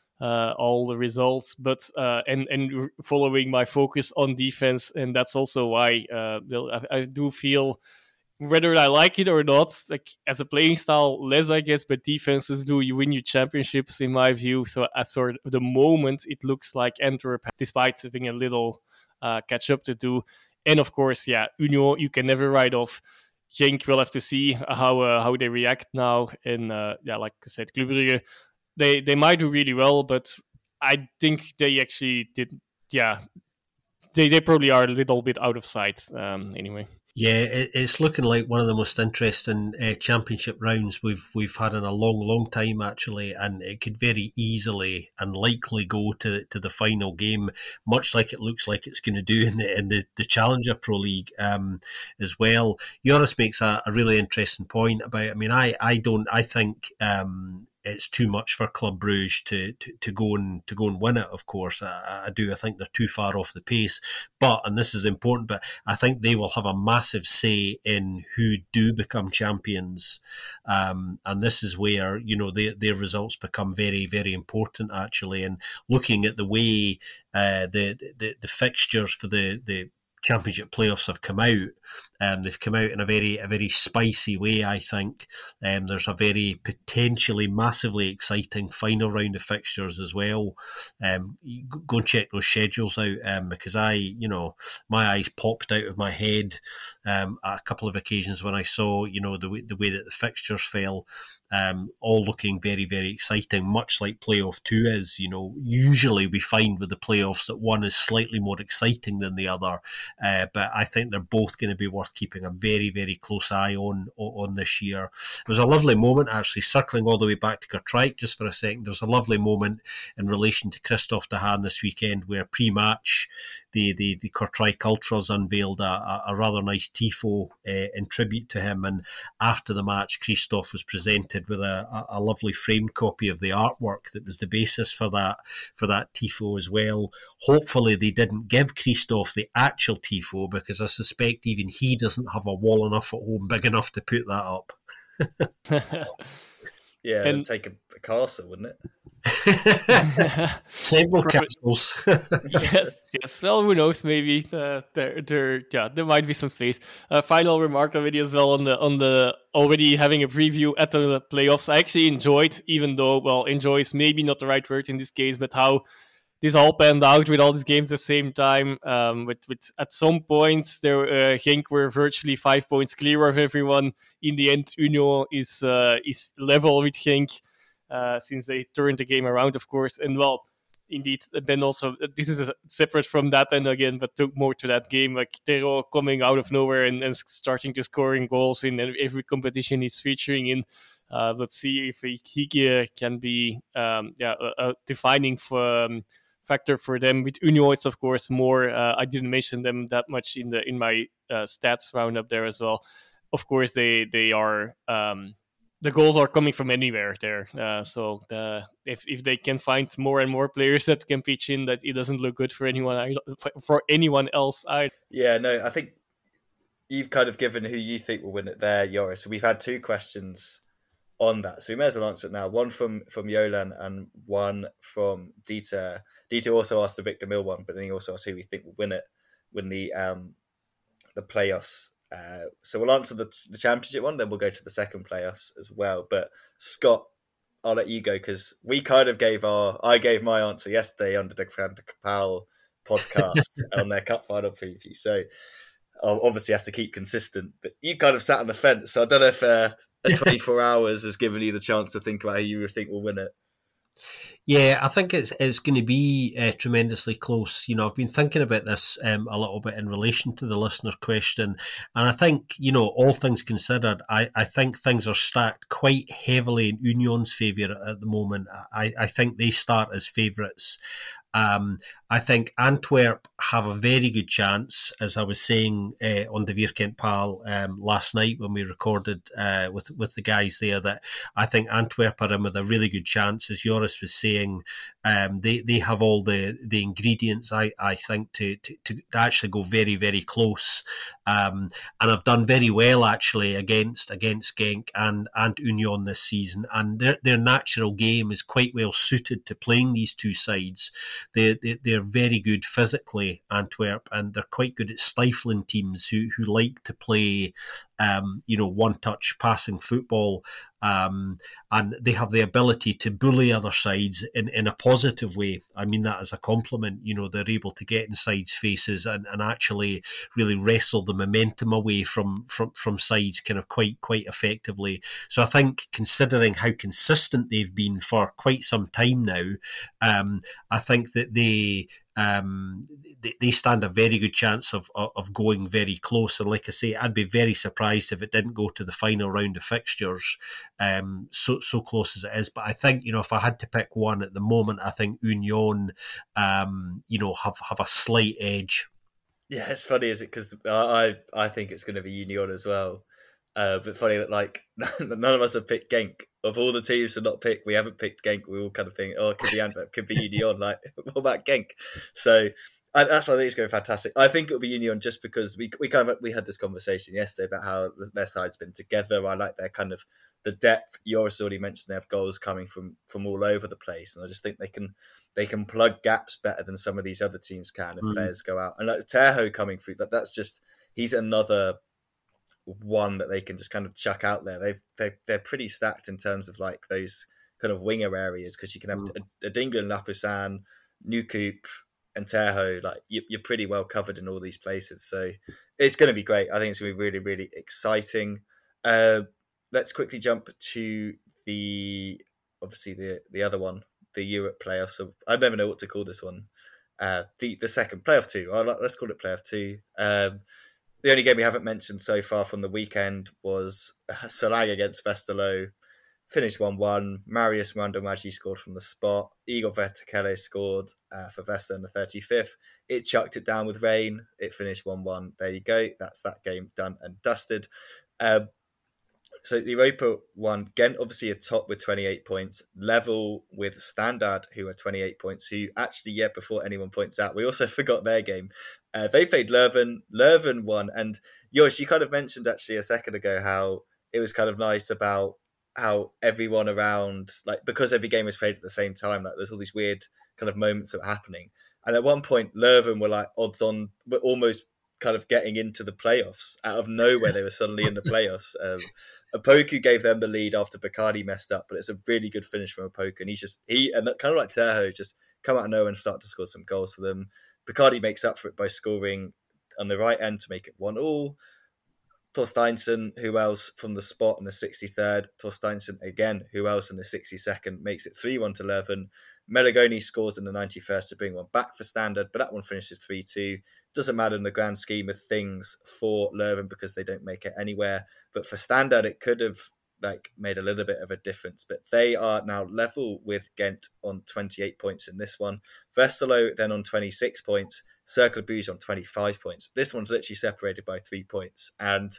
all the results, but and following my focus on defense, and that's also why I do feel, whether I like it or not, like as a playing style, less I guess, but defenses do you win your championships in my view. So after the moment, it looks like Antwerp, despite having a little catch up to do, and of course, yeah, Union you can never write off. Genk will have to see how they react now, and yeah, like I said, Club Brugge, they might do really well, but I think they actually did. Yeah, they probably are a little bit out of sight anyway. Yeah, it's looking like one of the most interesting championship rounds we've had in a long time, actually, and it could very easily and likely go to the final game, much like it looks like it's going to do in the Challenger Pro League as well. Joris makes a really interesting point about. I mean, I think. It's too much for Club Brugge to go and win it. Of course, I do. I think they're too far off the pace. But, and this is important, but I think they will have a massive say in who do become champions, and this is where their results become very, very important, actually. And looking at the way the fixtures for the Championship playoffs have come out. They've come out in a very spicy way, I think. There's a very potentially massively exciting final round of fixtures as well. Go and check those schedules out, because my eyes popped out of my head at a couple of occasions when I saw the way that the fixtures fell. All looking very, very exciting, much like playoff 2 is. Usually we find with the playoffs that one is slightly more exciting than the other, but I think they're both going to be worth keeping a very, very close eye on this year. It was a lovely moment, actually, circling all the way back to Kortrijk just for a second. There was a lovely moment in relation to Christophe de Haan this weekend where pre-match the Kortrijk Ultras unveiled a rather nice tifo in tribute to him, and after the match Christophe was presented with a lovely framed copy of the artwork that was the basis for that tifo as well. Hopefully they didn't give Christophe the actual tifo, because I suspect even he doesn't have a wall enough at home big enough to put that up. Yeah, it'd take a castle, wouldn't it? Several castles. yes. Well, who knows? Maybe there might be some space. Final remark already as well on the already having a preview at the playoffs. I actually enjoyed, even though enjoy is maybe not the right word in this case, but how this all panned out with all these games at the same time. With at some points there, Genk were virtually 5 points clear of everyone. In the end, Union is level with Genk. Since they turned the game around, of course. And indeed, then also, this is separate from that, and again, but took more to that game, like Terro coming out of nowhere and starting to scoring goals in every competition he's featuring in. Let's see if he can be a defining factor for them. With Union, it's of course more, I didn't mention them that much in my stats roundup there as well. Of course, they are... the goals are coming from anywhere there. So if they can find more and more players that can pitch in, that it doesn't look good for anyone else either. Yeah, no, I think you've kind of given who you think will win it there, Joris. So we've had two questions on that, so we may as well answer it now. One from Yolan and one from Dieter. Dieter also asked the Victor Mill one, but then he also asked who we think will win the playoffs. So we'll answer the championship one, then we'll go to the second playoffs as well. But Scott, I'll let you go, because we kind of I gave my answer yesterday under the Van de Kapel podcast on their cup final preview. So I'll obviously have to keep consistent, but you kind of sat on the fence. So I don't know if a 24 hours has given you the chance to think about who you think will win it. Yeah, I think it's going to be tremendously close. I've been thinking about this a little bit in relation to the listener question, and I think, all things considered, I think things are stacked quite heavily in Union's favour at the moment. I think they start as favourites. I think Antwerp have a very good chance, as I was saying on the Vierkant Pal last night when we recorded with the guys there, that I think Antwerp are in with a really good chance. As Joris was saying, they have all the ingredients, I think, to actually go very, very close. And have done very well, actually, against Genk and Union this season. And their natural game is quite well suited to playing these two sides. They're very good physically, Antwerp, and they're quite good at stifling teams who like to play, one-touch passing football. And they have the ability to bully other sides in a positive way. I mean that as a compliment. They're able to get in sides' faces and actually really wrestle the momentum away from sides kind of quite effectively. So I think, considering how consistent they've been for quite some time now, I think that they stand a very good chance of going very close. And like I say, I'd be very surprised if it didn't go to the final round of fixtures, so close as it is. But I think, if I had to pick one at the moment, I think Union, have a slight edge. Yeah, it's funny, is it? Because I think it's going to be Union as well. But funny that none of us have picked Genk. Of all the teams to not pick, we haven't picked Genk. We all kind of think, it could be Antwerp, could be Union. What about Genk? So that's why I think it's going fantastic. I think it'll be Union just because we had this conversation yesterday about how their side's been together. I like their kind of the depth. Joris already mentioned they have goals coming from all over the place, and I just think they can plug gaps better than some of these other teams can if players go out. And like Terho coming through, that's just, he's another one that they can just kind of chuck out there. They're pretty stacked in terms of like those kind of winger areas, because you can have Adingra, Lapusan, Newcoop, and Terho. Like you're pretty well covered in all these places, so it's going to be great. I think it's going to be really, really exciting. Let's quickly jump to the other one, the Europe playoffs. So I never know what to call this one. The second playoff 2. Let's call it playoff 2. The only game we haven't mentioned so far from the weekend was Salang against Westerlo. Finished 1-1. Marius Mwandomaji scored from the spot. Igor Vertekele scored for Vesta in the 35th. It chucked it down with rain. It finished 1-1. There you go. That's that game done and dusted. So the Europa won. Ghent obviously atop with 28 points, level with Standard, who are 28 points, who actually, before anyone points out, we also forgot their game. They played Leuven. Leuven won. And Joris, you kind of mentioned actually a second ago how it was kind of nice about how everyone around, like, because every game was played at the same time, like there's all these weird kind of moments that were happening. And at one point, Leuven were like odds on, but almost kind of getting into the playoffs. Out of nowhere, they were suddenly in the playoffs. Opoku gave them the lead after Bacardi messed up, but it's a really good finish from Opoku. And he and kind of like Terho, just come out of nowhere and start to score some goals for them. Bacardi makes up for it by scoring on the right end to make it 1-1. Torsteinsson, who else, from the spot in the 63rd. Torsteinsson again, who else in the 62nd, makes it 3-1 to Leuven. Meligoni scores in the 91st to bring one back for Standard, but that one finishes 3-2. Doesn't matter in the grand scheme of things for Leuven because they don't make it anywhere. But for Standard, it could have made a little bit of a difference. But they are now level with Ghent on 28 points in this one. Westerlo then on 26 points. Cercle Bruges on 25 points. This one's literally separated by 3 points. And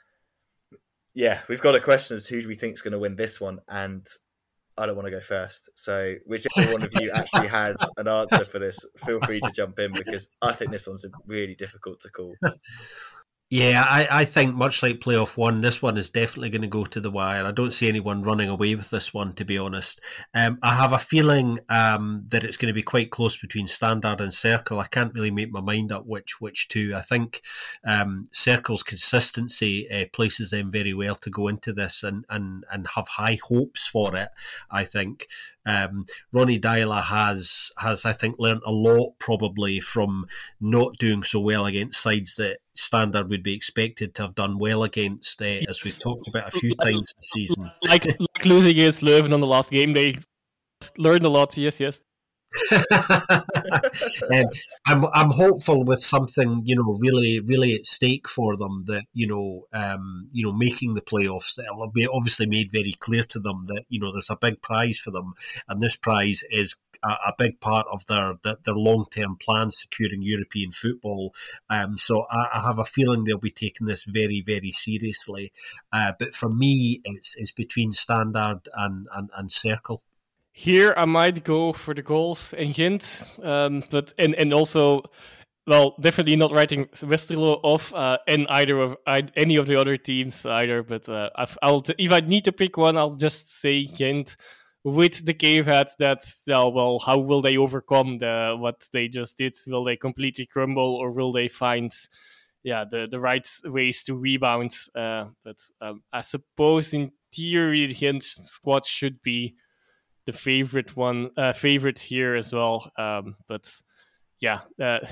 yeah, we've got a question as to who do we think is going to win this one. And I don't want to go first. So whichever one of you actually has an answer for this, feel free to jump in, because I think this one's really difficult to call. Yeah, I think much like playoff 1, this one is definitely going to go to the wire. I don't see anyone running away with this one, to be honest. I have a feeling that it's going to be quite close between Standard and Cercle. I can't really make my mind up which two. I think Cercle's consistency places them very well to go into this and have high hopes for it, I think. Ronny Deila has I think learnt a lot probably from not doing so well against sides that Standard would be expected to have done well against, as we've talked about a few times this season. Like losing against Leuven on the last game day. Learned a lot, yes. I'm hopeful with something really at stake for them, that making the playoffs. It'll be obviously made very clear to them that there's a big prize for them, and this prize is a big part of their long term plan, securing European football. So I have a feeling they'll be taking this very, very seriously. But for me, it's between Standard and Circle. Here, I might go for the goals and Ghent, but and also, well, definitely not writing Westerlo off, and any of the other teams either. But if I need to pick one, I'll just say Ghent, with the caveat that, well, how will they overcome what they just did? Will they completely crumble, or will they find, the right ways to rebound? But I suppose in theory, the Ghent squad should be the favorite here as well. But yeah,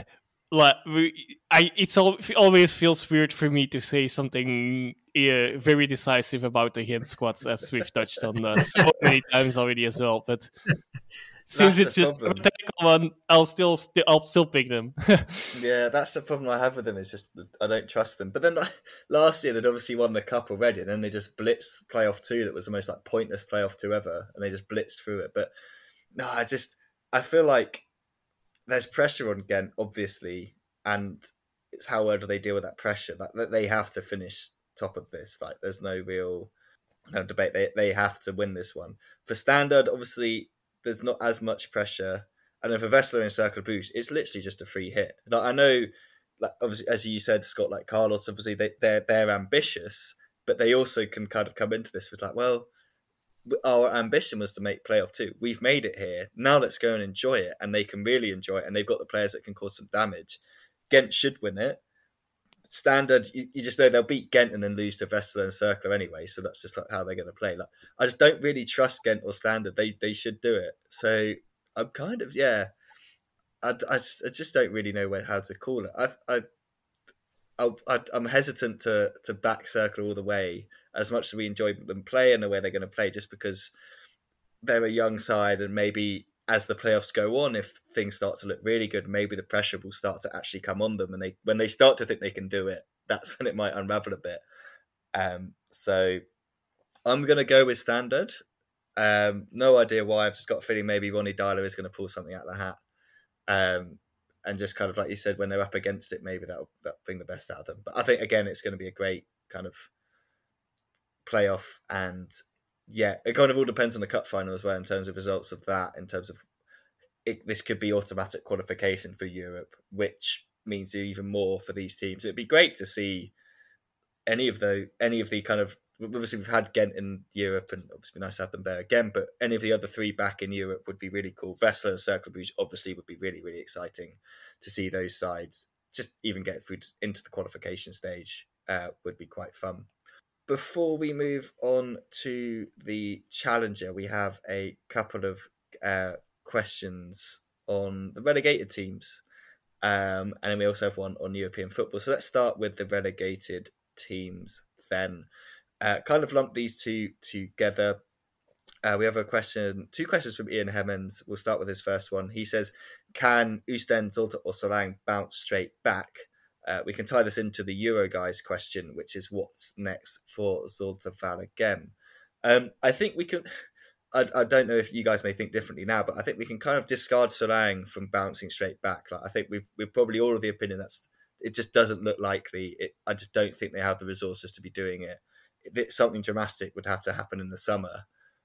always feels weird for me to say something very decisive about the Ghent squads, as we've touched on so many times already as well. But since it's just a technical one, I'll still pick them. Yeah, that's the problem I have with them. Is just I don't trust them. But then last year they'd obviously won the cup already, and then they just blitzed playoff 2. That was the most pointless playoff 2 ever, and they just blitzed through it. But no, I feel like there's pressure on Ghent, obviously, and it's how well do they deal with that pressure? Like they have to finish top of this. Like there's no real debate. They have to win this one. For Standard, obviously, there's not as much pressure. And then for Westerlo and Cercle Bruges, it's literally just a free hit. Like I know, obviously, as you said, Scott, Carlos, obviously they're ambitious, but they also can kind of come into this with our ambition was to make playoff 2. We've made it here. Now let's go and enjoy it, and they can really enjoy it. And they've got the players that can cause some damage. Ghent should win it. Standard, you just know they'll beat Ghent and then lose to Westerlo and Cercle anyway. So that's just how they're going to play. I just don't really trust Ghent or Standard. They should do it. So I'm kind of I just don't really know how to call it. I'm hesitant to back Cercle all the way, as much as we enjoy them play and the way they're going to play, just because they're a young side, and maybe as the playoffs go on, if things start to look really good, maybe the pressure will start to actually come on them, and when they start to think they can do it, that's when it might unravel a bit. So I'm going to go with Standard. No idea why. I've just got a feeling maybe Ronny Deila is going to pull something out of the hat. And just kind of like you said, when they're up against it, maybe that'll bring the best out of them. But I think, again, it's going to be a great kind of playoff. And yeah, it kind of all depends on the cup final as well, in terms of results of that, in terms of this could be automatic qualification for Europe, which means even more for these teams. It'd be great to see any of the kind of, obviously we've had Ghent in Europe, and obviously nice to have them there again, but any of the other 3 back in Europe would be really cool. Westerlo and Cercle Bruges obviously would be really, really exciting to see those sides just even get through into the qualification stage. Would be quite fun. Before we move on to the Challenger, we have a couple of questions on the relegated teams, and then we also have one on European football. So let's start with the relegated teams then. Kind of lump these two together. We have two questions from Ian Hemmons. We'll start with his first one. He says, can Oostende, Zulte or Solang bounce straight back? We can tie this into the Euro guys question, which is what's next for Zulte Waregem. I think we can... I don't know if you guys may think differently now, but I think we can kind of discard Solang from bouncing straight back. I think we're probably all of the opinion it just doesn't look likely. I just don't think they have the resources to be doing it. Something dramatic would have to happen in the summer.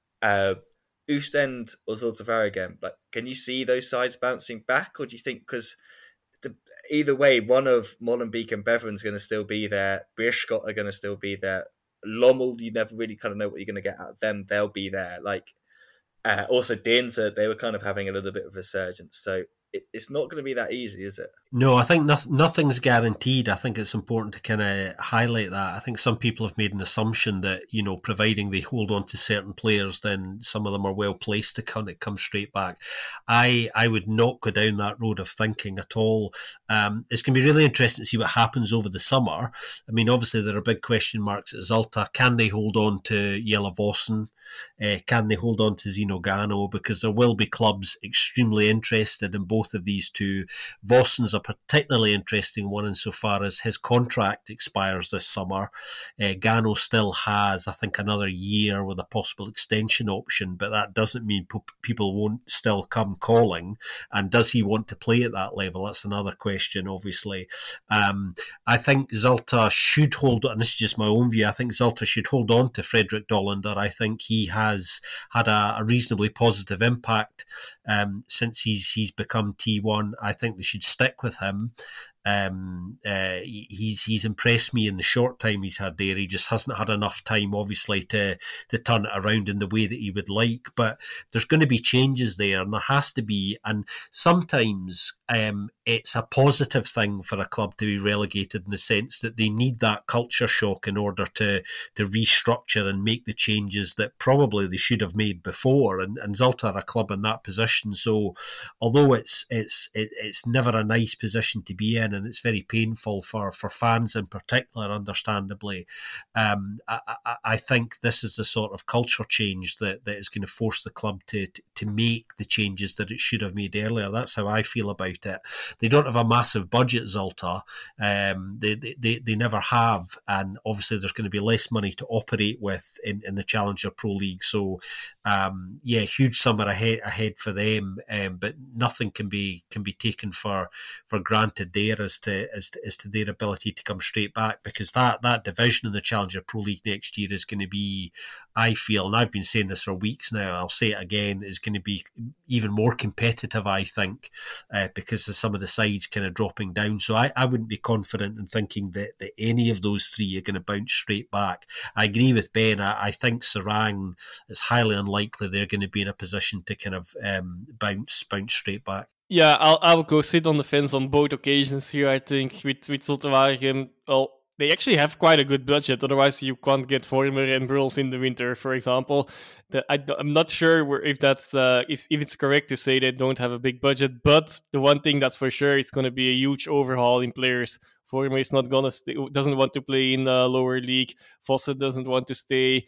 Oostende or Zulte Waregem, can you see those sides bouncing back, or do you think, because either way, one of Molenbeek and Beveren's going to still be there, Beerschot are going to still be there, Lommel, you never really kind of know what you're going to get out of them, they'll be there. Also Deinze, they were kind of having a little bit of a resurgence. So it's not going to be that easy, is it? No, I think nothing's guaranteed. I think it's important to kind of highlight that. I think some people have made an assumption that, providing they hold on to certain players, then some of them are well placed to come straight back. I would not go down that road of thinking at all. It's going to be really interesting to see what happens over the summer. I mean, obviously there are big question marks at Zulte. Can they hold on to Jelle Vossen? Can they hold on to Zino Gano? Because there will be clubs extremely interested in both of these two. Vossen's a particularly interesting one insofar as his contract expires this summer. Gano still has, I think, another year with a possible extension option, but that doesn't mean people won't still come calling. And does he want to play at that level? That's another question, obviously. I think Zulte should hold on, and this is just my own view, I think Zulte should hold on to Frederick Dollander. I think he has had a reasonably positive impact since he's become T1. I think they should stick with him. He's impressed me in the short time he's had there. He just hasn't had enough time, obviously, to turn it around in the way that he would like. But there's going to be changes there, and there has to be. And sometimes it's a positive thing for a club to be relegated in the sense that they need that culture shock in order to restructure and make the changes that probably they should have made before. And Zulte are a club in that position. So although it's never a nice position to be in, and it's very painful for fans in particular, understandably, I think this is the sort of culture change that is going to force the club to make the changes that it should have made earlier. That's how I feel about it. They don't have a massive budget, Zulte. They never have, and obviously there's going to be less money to operate with in the Challenger Pro League. So, huge summer ahead for them, but nothing can be taken for granted there as to their ability to come straight back, because that division in the Challenger Pro League next year is going to be, I feel, and I've been saying this for weeks now, I'll say it again, is going to be even more competitive, I think, because of some of the sides kind of dropping down. So I wouldn't be confident in thinking that any of those three are going to bounce straight back. I agree with Ben. I think Serang is highly unlikely they're going to be in a position to kind of bounce straight back. Yeah, I'll go sit on the fence on both occasions here. I think with Zulte Waregem, well, they actually have quite a good budget. Otherwise, you can't get Vormer and Bruls in the winter, for example. I'm not sure if that's if it's correct to say they don't have a big budget. But the one thing that's for sure, it's going to be a huge overhaul in players. Vormer is not gonna doesn't want to play in the lower league. Vossen doesn't want to stay.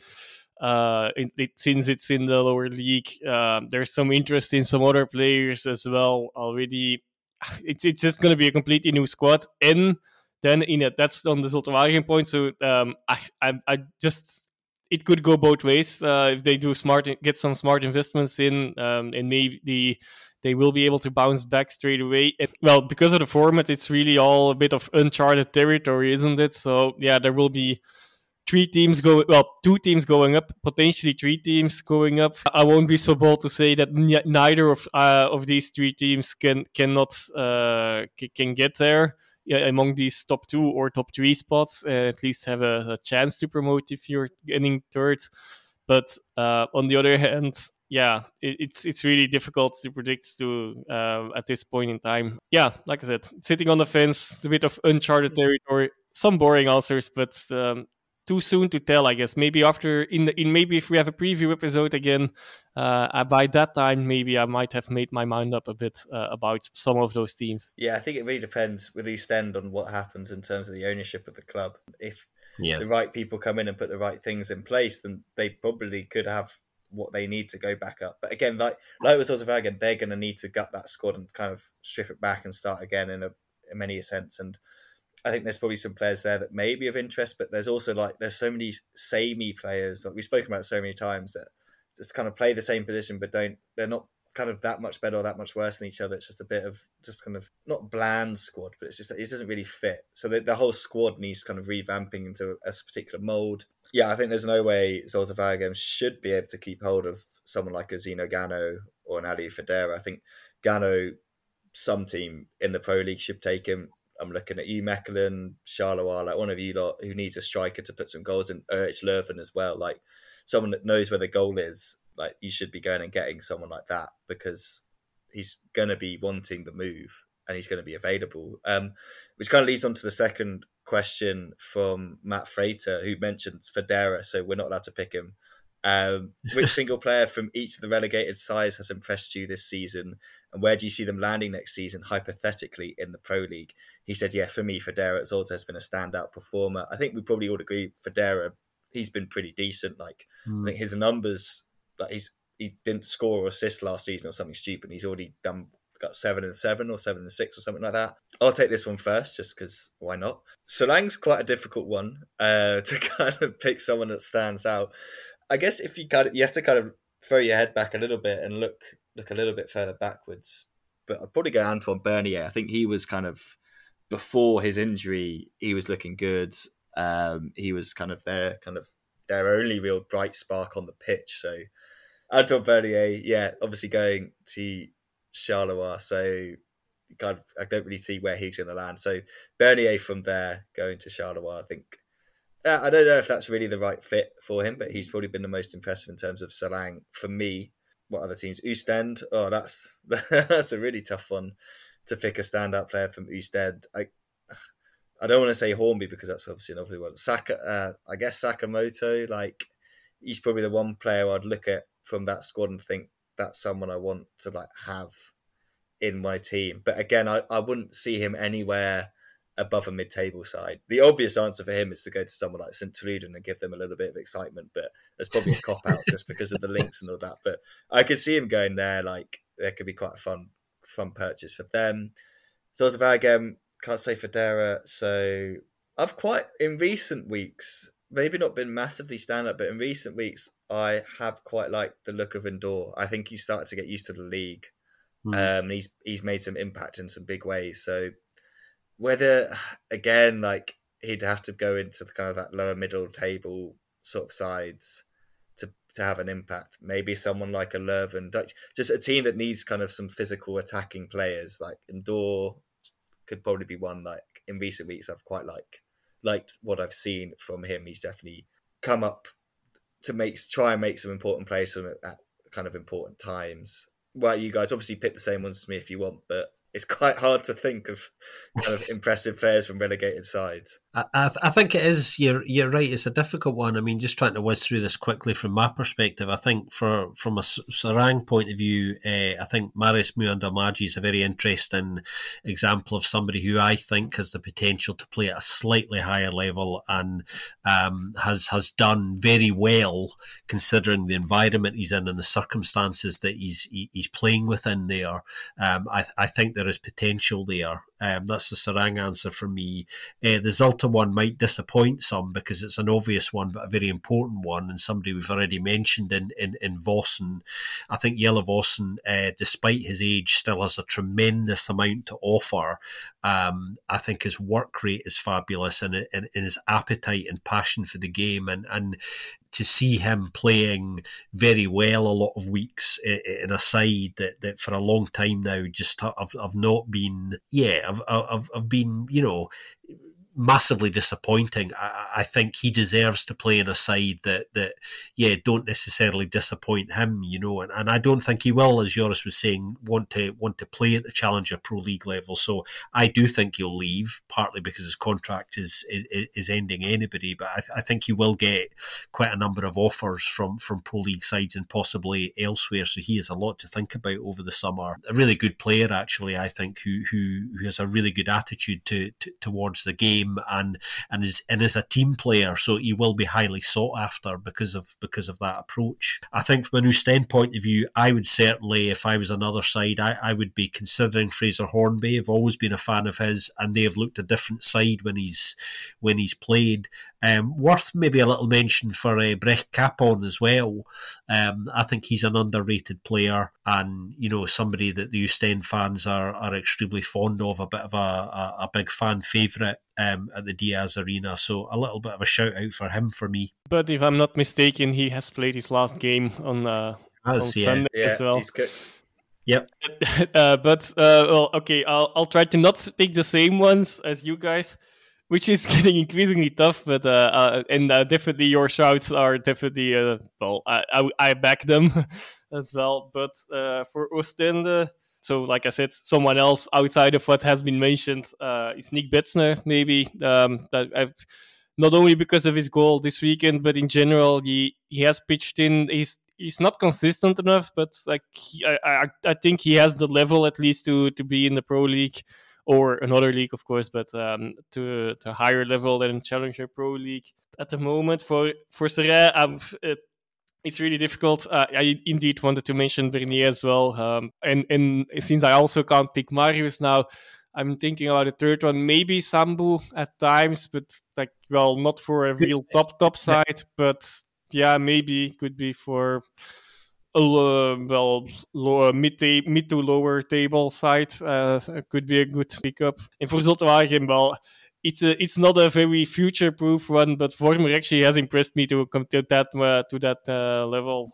Since it's in the lower league, there's some interest in some other players as well already. It's just going to be a completely new squad, and then that's on the Zulte Waregem point. So I just, it could go both ways if they do get some smart investments in, and maybe they will be able to bounce back straight away. Well, because of the format, it's really all a bit of uncharted territory, isn't it? So yeah, there will be two teams going up, potentially three teams going up. I won't be so bold to say that neither of these three teams can get there among these top two or top three spots. At least have a chance to promote if you're getting third. But on the other hand, yeah, it's really difficult to predict at this point in time. Yeah, like I said, sitting on the fence, a bit of uncharted territory, some boring answers, but too soon to tell, I guess. Maybe maybe if we have a preview episode again, by that time, maybe I might have made my mind up a bit about some of those teams. Yeah, I think it really depends with East End on what happens in terms of the ownership of the club. If the right people come in and put the right things in place, then they probably could have what they need to go back up. But again, like with Zulte Waregem, they're going to need to gut that squad and kind of strip it back and start again in many a sense. And I think there's probably some players there that may be of interest, but there's also there's so many samey players, like we've spoken about so many times, that just kind of play the same position, but they're not kind of that much better or that much worse than each other. It's just a bit of just kind of not bland squad, but it's just, it doesn't really fit. So the whole squad needs kind of revamping into a particular mold. Yeah, I think there's no way Zulte Waregem should be able to keep hold of someone like a Zino Gano or an Ali Federa. I think Gano, some team in the Pro League should take him. I'm looking at you, Mechelen, Charleroi, like one of you lot who needs a striker to put some goals in. Erich Leuven as well, like someone that knows where the goal is. Like you should be going and getting someone like that, because he's going to be wanting the move and he's going to be available. Which kind of leads on to the second question from Matt Frater, who mentioned Federa, so we're not allowed to pick him. Which single player from each of the relegated sides has impressed you this season, and where do you see them landing next season, hypothetically, in the Pro League? He said, yeah, for me, Federa Zolta has been a standout performer. I think we probably all agree Federa, he's been pretty decent. Like, I think his numbers, like he didn't score or assist last season or something stupid. He's already got 7 and 7 or 7 and 6 or something like that. I'll take this one first, just because why not? Solang's quite a difficult one to kind of pick someone that stands out. I guess if you have to kind of throw your head back a little bit and look a little bit further backwards. But I'd probably go Antoine Bernier. I think he was kind of, before his injury, he was looking good. He was kind of their only real bright spark on the pitch. So Antoine Bernier, yeah, obviously going to Charleroi. So I don't really see where he's going to land. So Bernier from there going to Charleroi, I think. I don't know if that's really the right fit for him, but he's probably been the most impressive in terms of Solang. For me, what other teams? Ostend. Oh, that's a really tough one to pick a standout player from Ostend. I don't want to say Hornby because that's obviously another one. I guess Sakamoto. Like, he's probably the one player I'd look at from that squad and think that's someone I want to like have in my team. But again, I wouldn't see him anywhere above a mid-table side. The obvious answer for him is to go to someone like St. Truden and give them a little bit of excitement, but there's probably a cop-out just because of the links and all that. But I could see him going there. Like, there could be quite a fun purchase for them. So as again, can't say Federa. So I've in recent weeks, maybe not been massively stand-up, but in recent weeks, I have quite liked the look of Indore. I think he's started to get used to the league. He's made some impact in some big ways. So whether, again, like, he'd have to go into the kind of that lower middle table sort of sides to have an impact. Maybe someone like a Leuven, just a team that needs kind of some physical attacking players. Like Indore could probably be one. Like, in recent weeks, I've quite liked what I've seen from him. He's definitely come up to try and make some important plays for him at kind of important times. Well, you guys obviously pick the same ones as me if you want, but it's quite hard to think of kind of impressive players from relegated sides. I think it is. You're right. It's a difficult one. I mean, just trying to whiz through this quickly from my perspective. I think from a Sarang point of view, I think Marius Muandamaji is a very interesting example of somebody who I think has the potential to play at a slightly higher level and has done very well considering the environment he's in and the circumstances that he's playing within there. I think there is potential there. That's the Sarang answer for me. The Zolta one might disappoint some because it's an obvious one, but a very important one, and somebody we've already mentioned in Vossen. I think Jelle Vossen, despite his age, still has a tremendous amount to offer. I think his work rate is fabulous, and his appetite and passion for the game, and to see him playing very well a lot of weeks in a side that for a long time now just have not been, have been, massively disappointing. I think he deserves to play in a side that don't necessarily disappoint him, and I don't think he will, as Joris was saying, want to play at the Challenger Pro League level. So I do think he'll leave, partly because his contract is ending anybody, but I think he will get quite a number of offers from Pro League sides and possibly elsewhere. So he has a lot to think about over the summer. A really good player, actually, I think, who has a really good attitude towards the game. And is a team player, so he will be highly sought after because of that approach. I think from a Ostend point of view, I would certainly, if I was another side, I would be considering Fraser Hornby. I've always been a fan of his, and they have looked a different side when he's played. Worth maybe a little mention for Brecht Capon as well. I think he's an underrated player, and somebody that the Ostend fans are extremely fond of, a bit of a big fan favourite at the Diaz Arena. So a little bit of a shout out for him for me. But if I'm not mistaken, he has played his last game on Sunday as well. He's good. Yep. Okay, I'll try to not pick the same ones as you guys, which is getting increasingly tough. But definitely your shouts are definitely I back them as well. But for Ostende, So, like I said, someone else outside of what has been mentioned is Nick Betzner, maybe. That I've not only because of his goal this weekend, but in general, he has pitched in. He's not consistent enough, but like I think he has the level at least to be in the Pro League or another league, of course, but to a higher level than Challenger Pro League at the moment. For Serre, it's really difficult. I indeed wanted to mention Bernier as well, and since I also can't pick Marius now, I'm thinking about a third one, maybe Sambu at times, but like, well, not for a real top side, but yeah, maybe could be for a mid to lower table side. Could be a good pickup. And for Zulte Waregem, well, it's not a very future proof one, but Vormer actually has impressed me to come to that level.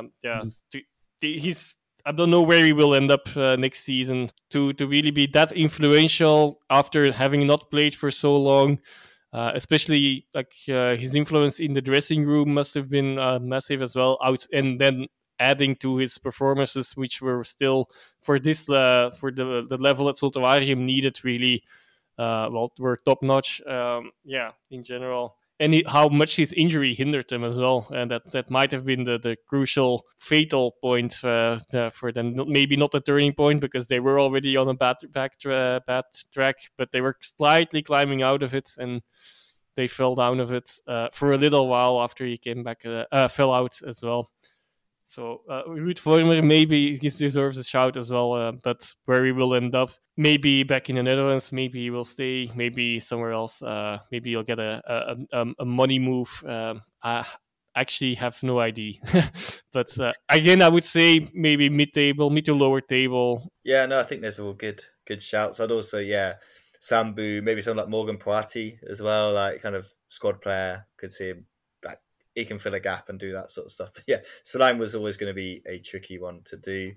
He's. I don't know where he will end up next season to really be that influential after having not played for so long. Especially like his influence in the dressing room must have been massive as well. And then adding to his performances, which were still for for the level that Zulte Waregem needed, really were top notch. In general. And how much his injury hindered him as well, and that might have been the crucial, fatal point for them. Maybe not a turning point because they were already on a bad track, but they were slightly climbing out of it, and they fell down of it for a little while after he came back, fell out as well. So Ruud Vormer maybe he deserves a shout as well, but where he will end up, maybe back in the Netherlands, maybe he will stay, maybe somewhere else. Maybe he'll get a money move. I actually have no idea. But again, I would say maybe mid to lower table. Yeah, no, I think those are all good shouts. I'd also, Sambu, maybe someone like Morgan Poati as well, like kind of squad player. Could see him. He can fill a gap and do that sort of stuff. But yeah, Salam was always going to be a tricky one to do.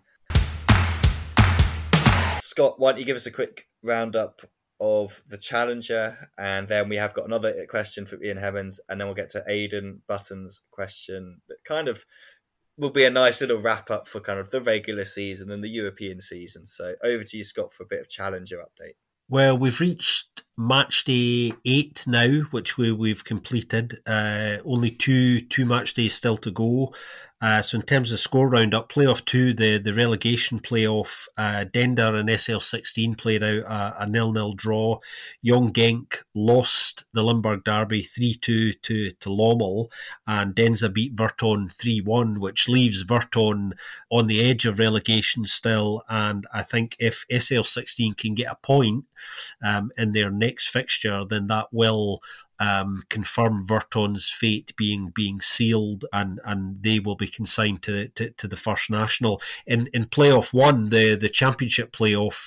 Scott, why don't you give us a quick roundup of the Challenger, and then we have got another question for Ian Hemmans, and then we'll get to Aidan Button's question that kind of will be a nice little wrap up for kind of the regular season and the European season. So over to you, Scott, for a bit of Challenger update. Well, we've reached match day 8 now, which we've completed. Only two match days still to go. So in terms of score roundup, playoff 2, the relegation playoff, Dender and SL16 played out a 0-0 draw. Young Genk lost the Limburg derby 3-2 to Lommel, and Denza beat Virton 3-1, which leaves Virton on the edge of relegation still. And I think if SL16 can get a point in their next fixture, then that will confirm Virton's fate being sealed, and they will be consigned to the First National. In playoff 1, the championship playoff,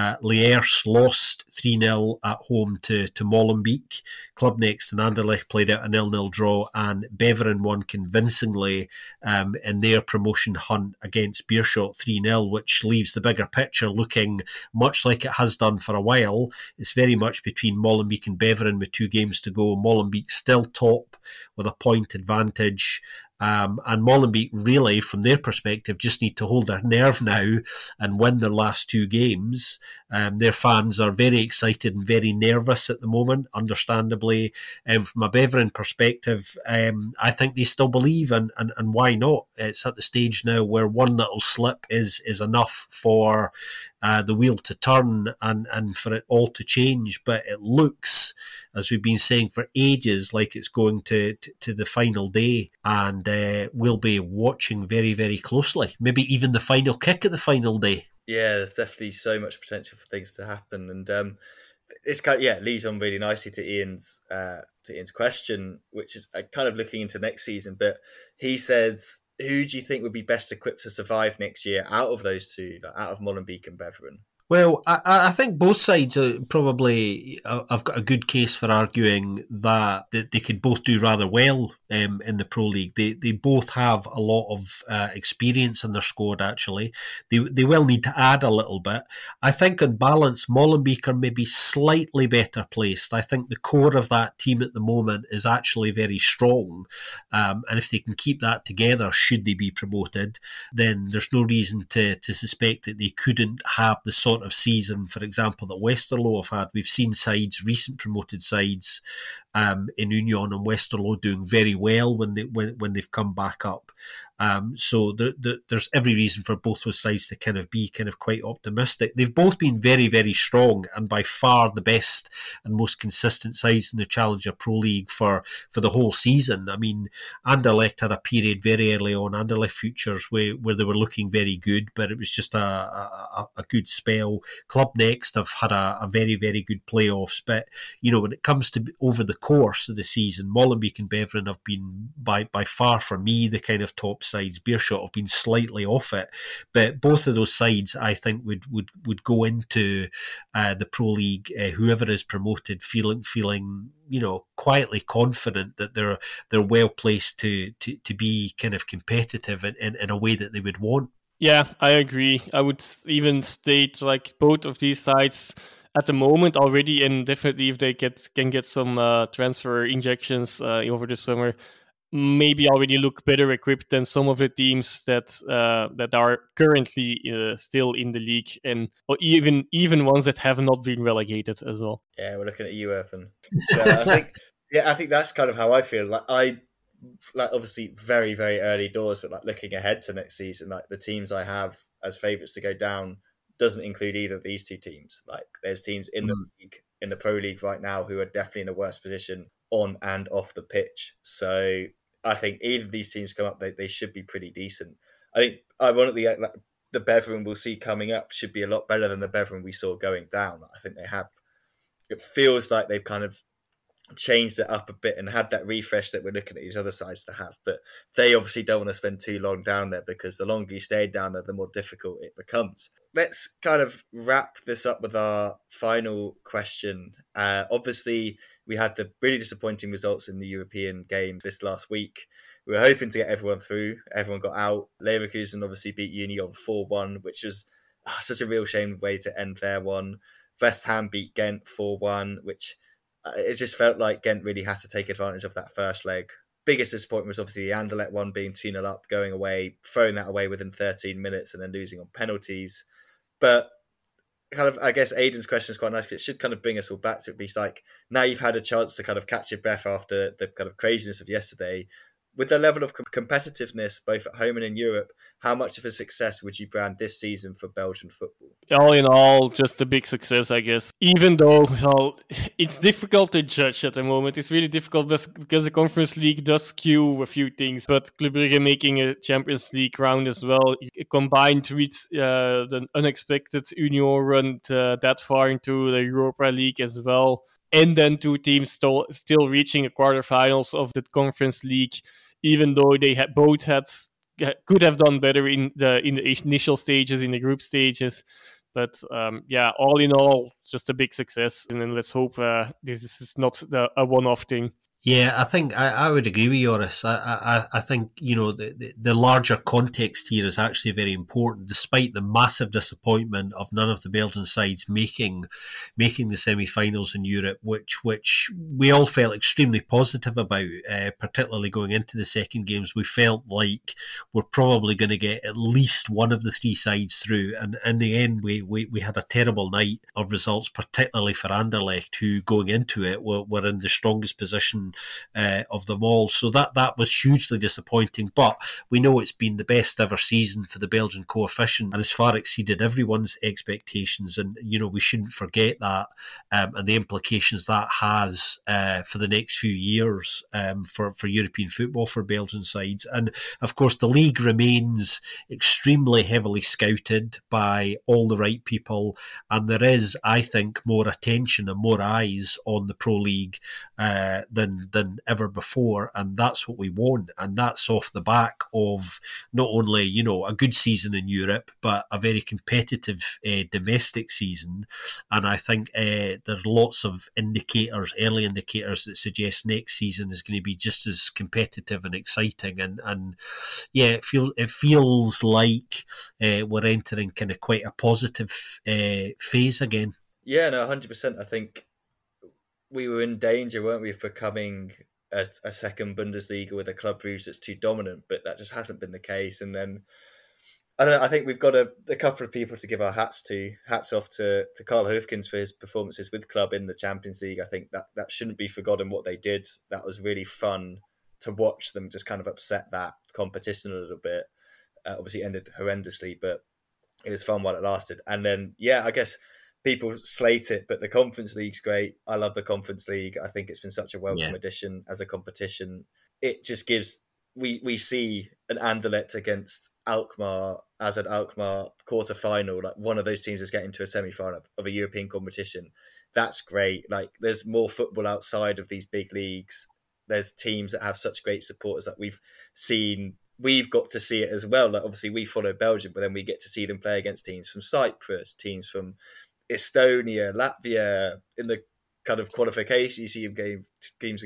Lierse lost 3-0 at home to Molenbeek. Club Next and Anderlecht played out a 0-0 draw, and Beveren won convincingly in their promotion hunt against Beerschot 3-0, which leaves the bigger picture looking much like it has done for a while. It's very much between Molenbeek and Beveren with 2 games to go. Molenbeek still top with a point advantage. And Molenbeek really, from their perspective, just need to hold their nerve now and win their last 2 games. Their fans are very excited and very nervous at the moment, understandably. From a Beveren perspective, I think they still believe, and why not? It's at the stage now where one little slip is enough for the wheel to turn and for it all to change. But it looks, as we've been saying for ages, like it's going to the final day, and we'll be watching very, very closely. Maybe even the final kick at the final day. Yeah, there's definitely so much potential for things to happen, and it's kind of, leads on really nicely to Ian's question, which is kind of looking into next season. But he says, who do you think would be best equipped to survive next year out of those two, out of Molenbeek and Beveren? Well, I think both sides are probably have got a good case for arguing that they could both do rather well in the Pro League. They both have a lot of experience in their squad, actually. They will need to add a little bit. I think on balance, Molenbeek are maybe slightly better placed. I think the core of that team at the moment is actually very strong. And if they can keep that together, should they be promoted, then there's no reason to suspect that they couldn't have the sort of season, for example, that Westerlo have had. We've seen sides, recent promoted sides in Union and Westerlo doing very well when they've come back up. So there's every reason for both those sides to be quite optimistic. They've both been very, very strong and by far the best and most consistent sides in the Challenger Pro League for the whole season. I mean, Anderlecht had a period very early on, Anderlecht Futures, where they were looking very good, but it was just a good spell. Club Next have had a very, very good playoffs, but when it comes to over the course of the season, Molenbeek and Beveren have been by far for me the kind of top sides. Beerschot have been slightly off it, but both of those sides I think would go into the Pro League, whoever is promoted, feeling quietly confident that they're well placed to be kind of competitive in a way that they would want. Yeah, I agree. I would even state like both of these sides at the moment already, and definitely if they can get some transfer injections over the summer, maybe already look better equipped than some of the teams that are currently still in the league, and or even ones that have not been relegated as well. Yeah, we're looking at you, Urban. So I think that's kind of how I feel. Like obviously very, very early doors, but like looking ahead to next season, like the teams I have as favourites to go down doesn't include either of these two teams. Like there's teams in the league, in the Pro League right now, who are definitely in a worse position on and off the pitch. So I think either of these teams come up, they should be pretty decent. I think ironically, like, the Beveren we'll see coming up should be a lot better than the Beveren we saw going down. I think they have. It feels like they've kind of changed it up a bit and had that refresh that we're looking at these other sides to have, but they obviously don't want to spend too long down there, because the longer you stay down there, the more difficult it becomes. Let's kind of wrap this up with our final question. Obviously, we had the really disappointing results in the European game this last week. We were hoping to get everyone through. Everyone got out. Leverkusen obviously beat Union 4-1, which was such a real shame way to end their one. West Ham beat Ghent 4-1, which it just felt like Ghent really had to take advantage of that first leg. Biggest disappointment was obviously the Anderlecht one being 2-0 up, going away, throwing that away within 13 minutes and then losing on penalties. But kind of, I guess Aidan's question is quite nice, because it should kind of bring us all back to it. Be like, now you've had a chance to kind of catch your breath after the kind of craziness of yesterday. With the level of competitiveness, both at home and in Europe, how much of a success would you brand this season for Belgian football? All in all, just a big success, I guess. Even though it's difficult to judge at the moment. It's really difficult because the Conference League does skew a few things. But Club Brugge making a Champions League round as well, combined with the unexpected Union run that far into the Europa League as well. And then two teams still reaching the quarterfinals of the Conference League, even though they could have done better in the initial stages, in the group stages. But all in all, just a big success. And then let's hope this is not a one-off thing. Yeah, I think I would agree with Joris. I think, the larger context here is actually very important, despite the massive disappointment of none of the Belgian sides making the semi-finals in Europe, which we all felt extremely positive about, particularly going into the second games. We felt like we're probably going to get at least one of the three sides through, and in the end we had a terrible night of results, particularly for Anderlecht, who going into it were in the strongest position of them all. So that was hugely disappointing, but we know it's been the best ever season for the Belgian coefficient and has far exceeded everyone's expectations, and we shouldn't forget that, and the implications that has for the next few years for European football for Belgian sides. And of course the league remains extremely heavily scouted by all the right people, and there is, I think, more attention and more eyes on the Pro League than than ever before, and that's what we want. And that's off the back of not only, you know, a good season in Europe, but a very competitive domestic season. And I think there's lots of indicators, early indicators, that suggest next season is going to be just as competitive and exciting. And yeah, it feels like we're entering kind of quite a positive phase again. Yeah, no, 100%. I think we were in danger, weren't we, of becoming a second Bundesliga with a Club Brugge that's too dominant, but that just hasn't been the case. And then I think we've got a couple of people to give our hats to. Hats off to Karl Hoefkens for his performances with Club in the Champions League. I think that shouldn't be forgotten what they did. That was really fun to watch them just kind of upset that competition a little bit. Obviously ended horrendously, but it was fun while it lasted. And then, yeah, I guess people slate it, but the Conference League's great. I love the Conference League. I think it's been such a welcome addition as a competition. It just gives... We see an Anderlecht against Alkmaar as an Alkmaar quarter-final. Like, one of those teams is getting to a semi-final of a European competition. That's great. Like, there's more football outside of these big leagues. There's teams that have such great supporters that we've seen. We've got to see it as well. Like, obviously, we follow Belgium, but then we get to see them play against teams from Cyprus, teams from Estonia, Latvia. In the kind of qualification, you see them games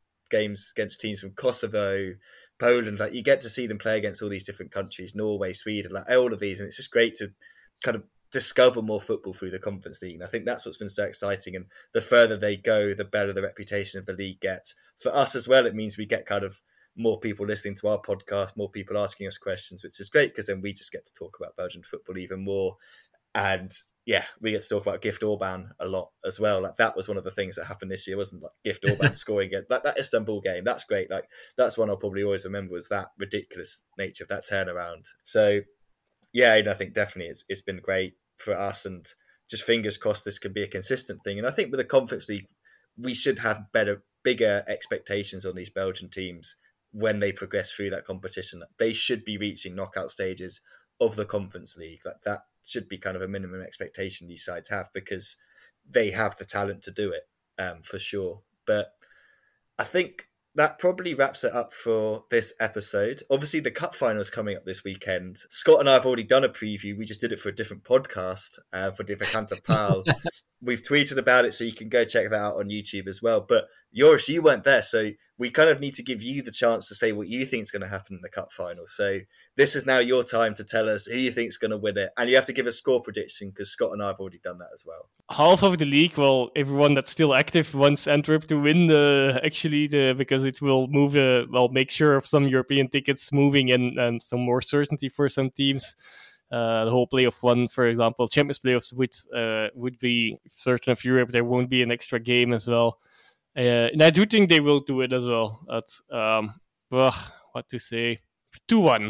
against teams from Kosovo, Poland. Like, you get to see them play against all these different countries, Norway, Sweden, like all of these, and it's just great to kind of discover more football through the Conference League. And I think that's what's been so exciting. And the further they go, the better the reputation of the league gets. For us as well, it means we get kind of more people listening to our podcast, more people asking us questions, which is great, because then we just get to talk about Belgian football even more. And yeah, we get to talk about Gift Orban a lot as well. Like, that was one of the things that happened this year, wasn't like Gift Orban scoring it. That Istanbul game, that's great. Like, that's one I'll probably always remember, was that ridiculous nature of that turnaround. So yeah, and I think definitely it's been great for us, and just fingers crossed this can be a consistent thing. And I think with the Conference League, we should have bigger expectations on these Belgian teams when they progress through that competition. They should be reaching knockout stages of the Conference League. Like, that should be kind of a minimum expectation these sides have, because they have the talent to do it, for sure. But I think that probably wraps it up for this episode. Obviously, the cup final is coming up this weekend. Scott and I have already done a preview. We just did it for a different podcast, for the Vakanta Pal. We've tweeted about it, so you can go check that out on YouTube as well. But Joris, you weren't there, so we kind of need to give you the chance to say what you think is going to happen in the cup final. So this is now your time to tell us who you think is going to win it. And you have to give a score prediction, because Scott and I have already done that as well. Half of the league, well, everyone that's still active wants Antwerp to win, because it will move, make sure of some European tickets moving and some more certainty for some teams. The whole playoff one, for example, Champions playoffs would be certain of Europe. There won't be an extra game as well. And I do think they will do it as well. What to say? 2-1.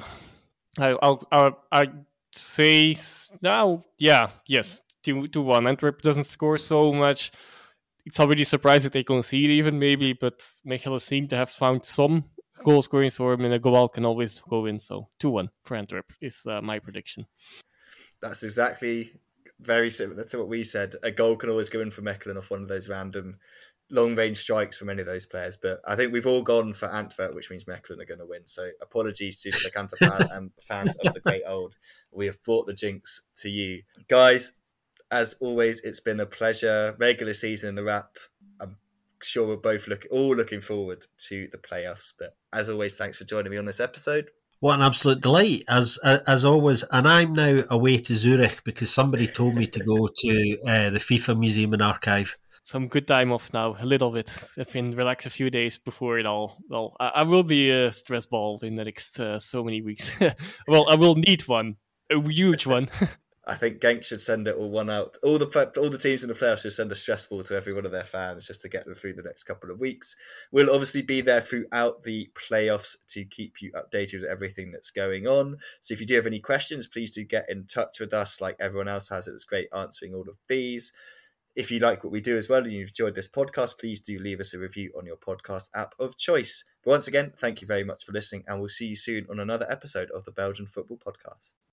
I say now. Yeah, yes, 2-1. Antwerp doesn't score so much. It's already surprised that they concede even, maybe, but Mechelen seem to have found some goal scoring for him, and a goal can always go in. So 2-1 for Antwerp is my prediction. That's exactly very similar to what we said. A goal can always go in for Mechelen off one of those random long-range strikes from any of those players. But I think we've all gone for Antwerp, which means Mechelen are going to win. So apologies to the Vakanta Pal and fans of the Great Old. We have brought the jinx to you. Guys, as always, it's been a pleasure. Regular season in the wrap. I'm sure we're both looking forward to the playoffs. But as always, thanks for joining me on this episode. What an absolute delight, as always. And I'm now away to Zurich because somebody told me to go to the FIFA Museum and Archive. Some good time off now, a little bit. I can relax a few days before it all. Well, I will be stress balled in the next so many weeks. Well, I will need one, a huge one. I think Genk should send it all one out. All the teams in the playoffs should send a stress ball to every one of their fans just to get them through the next couple of weeks. We'll obviously be there throughout the playoffs to keep you updated with everything that's going on. So if you do have any questions, please do get in touch with us like everyone else has. It was great answering all of these. If you like what we do as well and you've enjoyed this podcast, please do leave us a review on your podcast app of choice. But once again, thank you very much for listening, and we'll see you soon on another episode of the Belgian Football Podcast.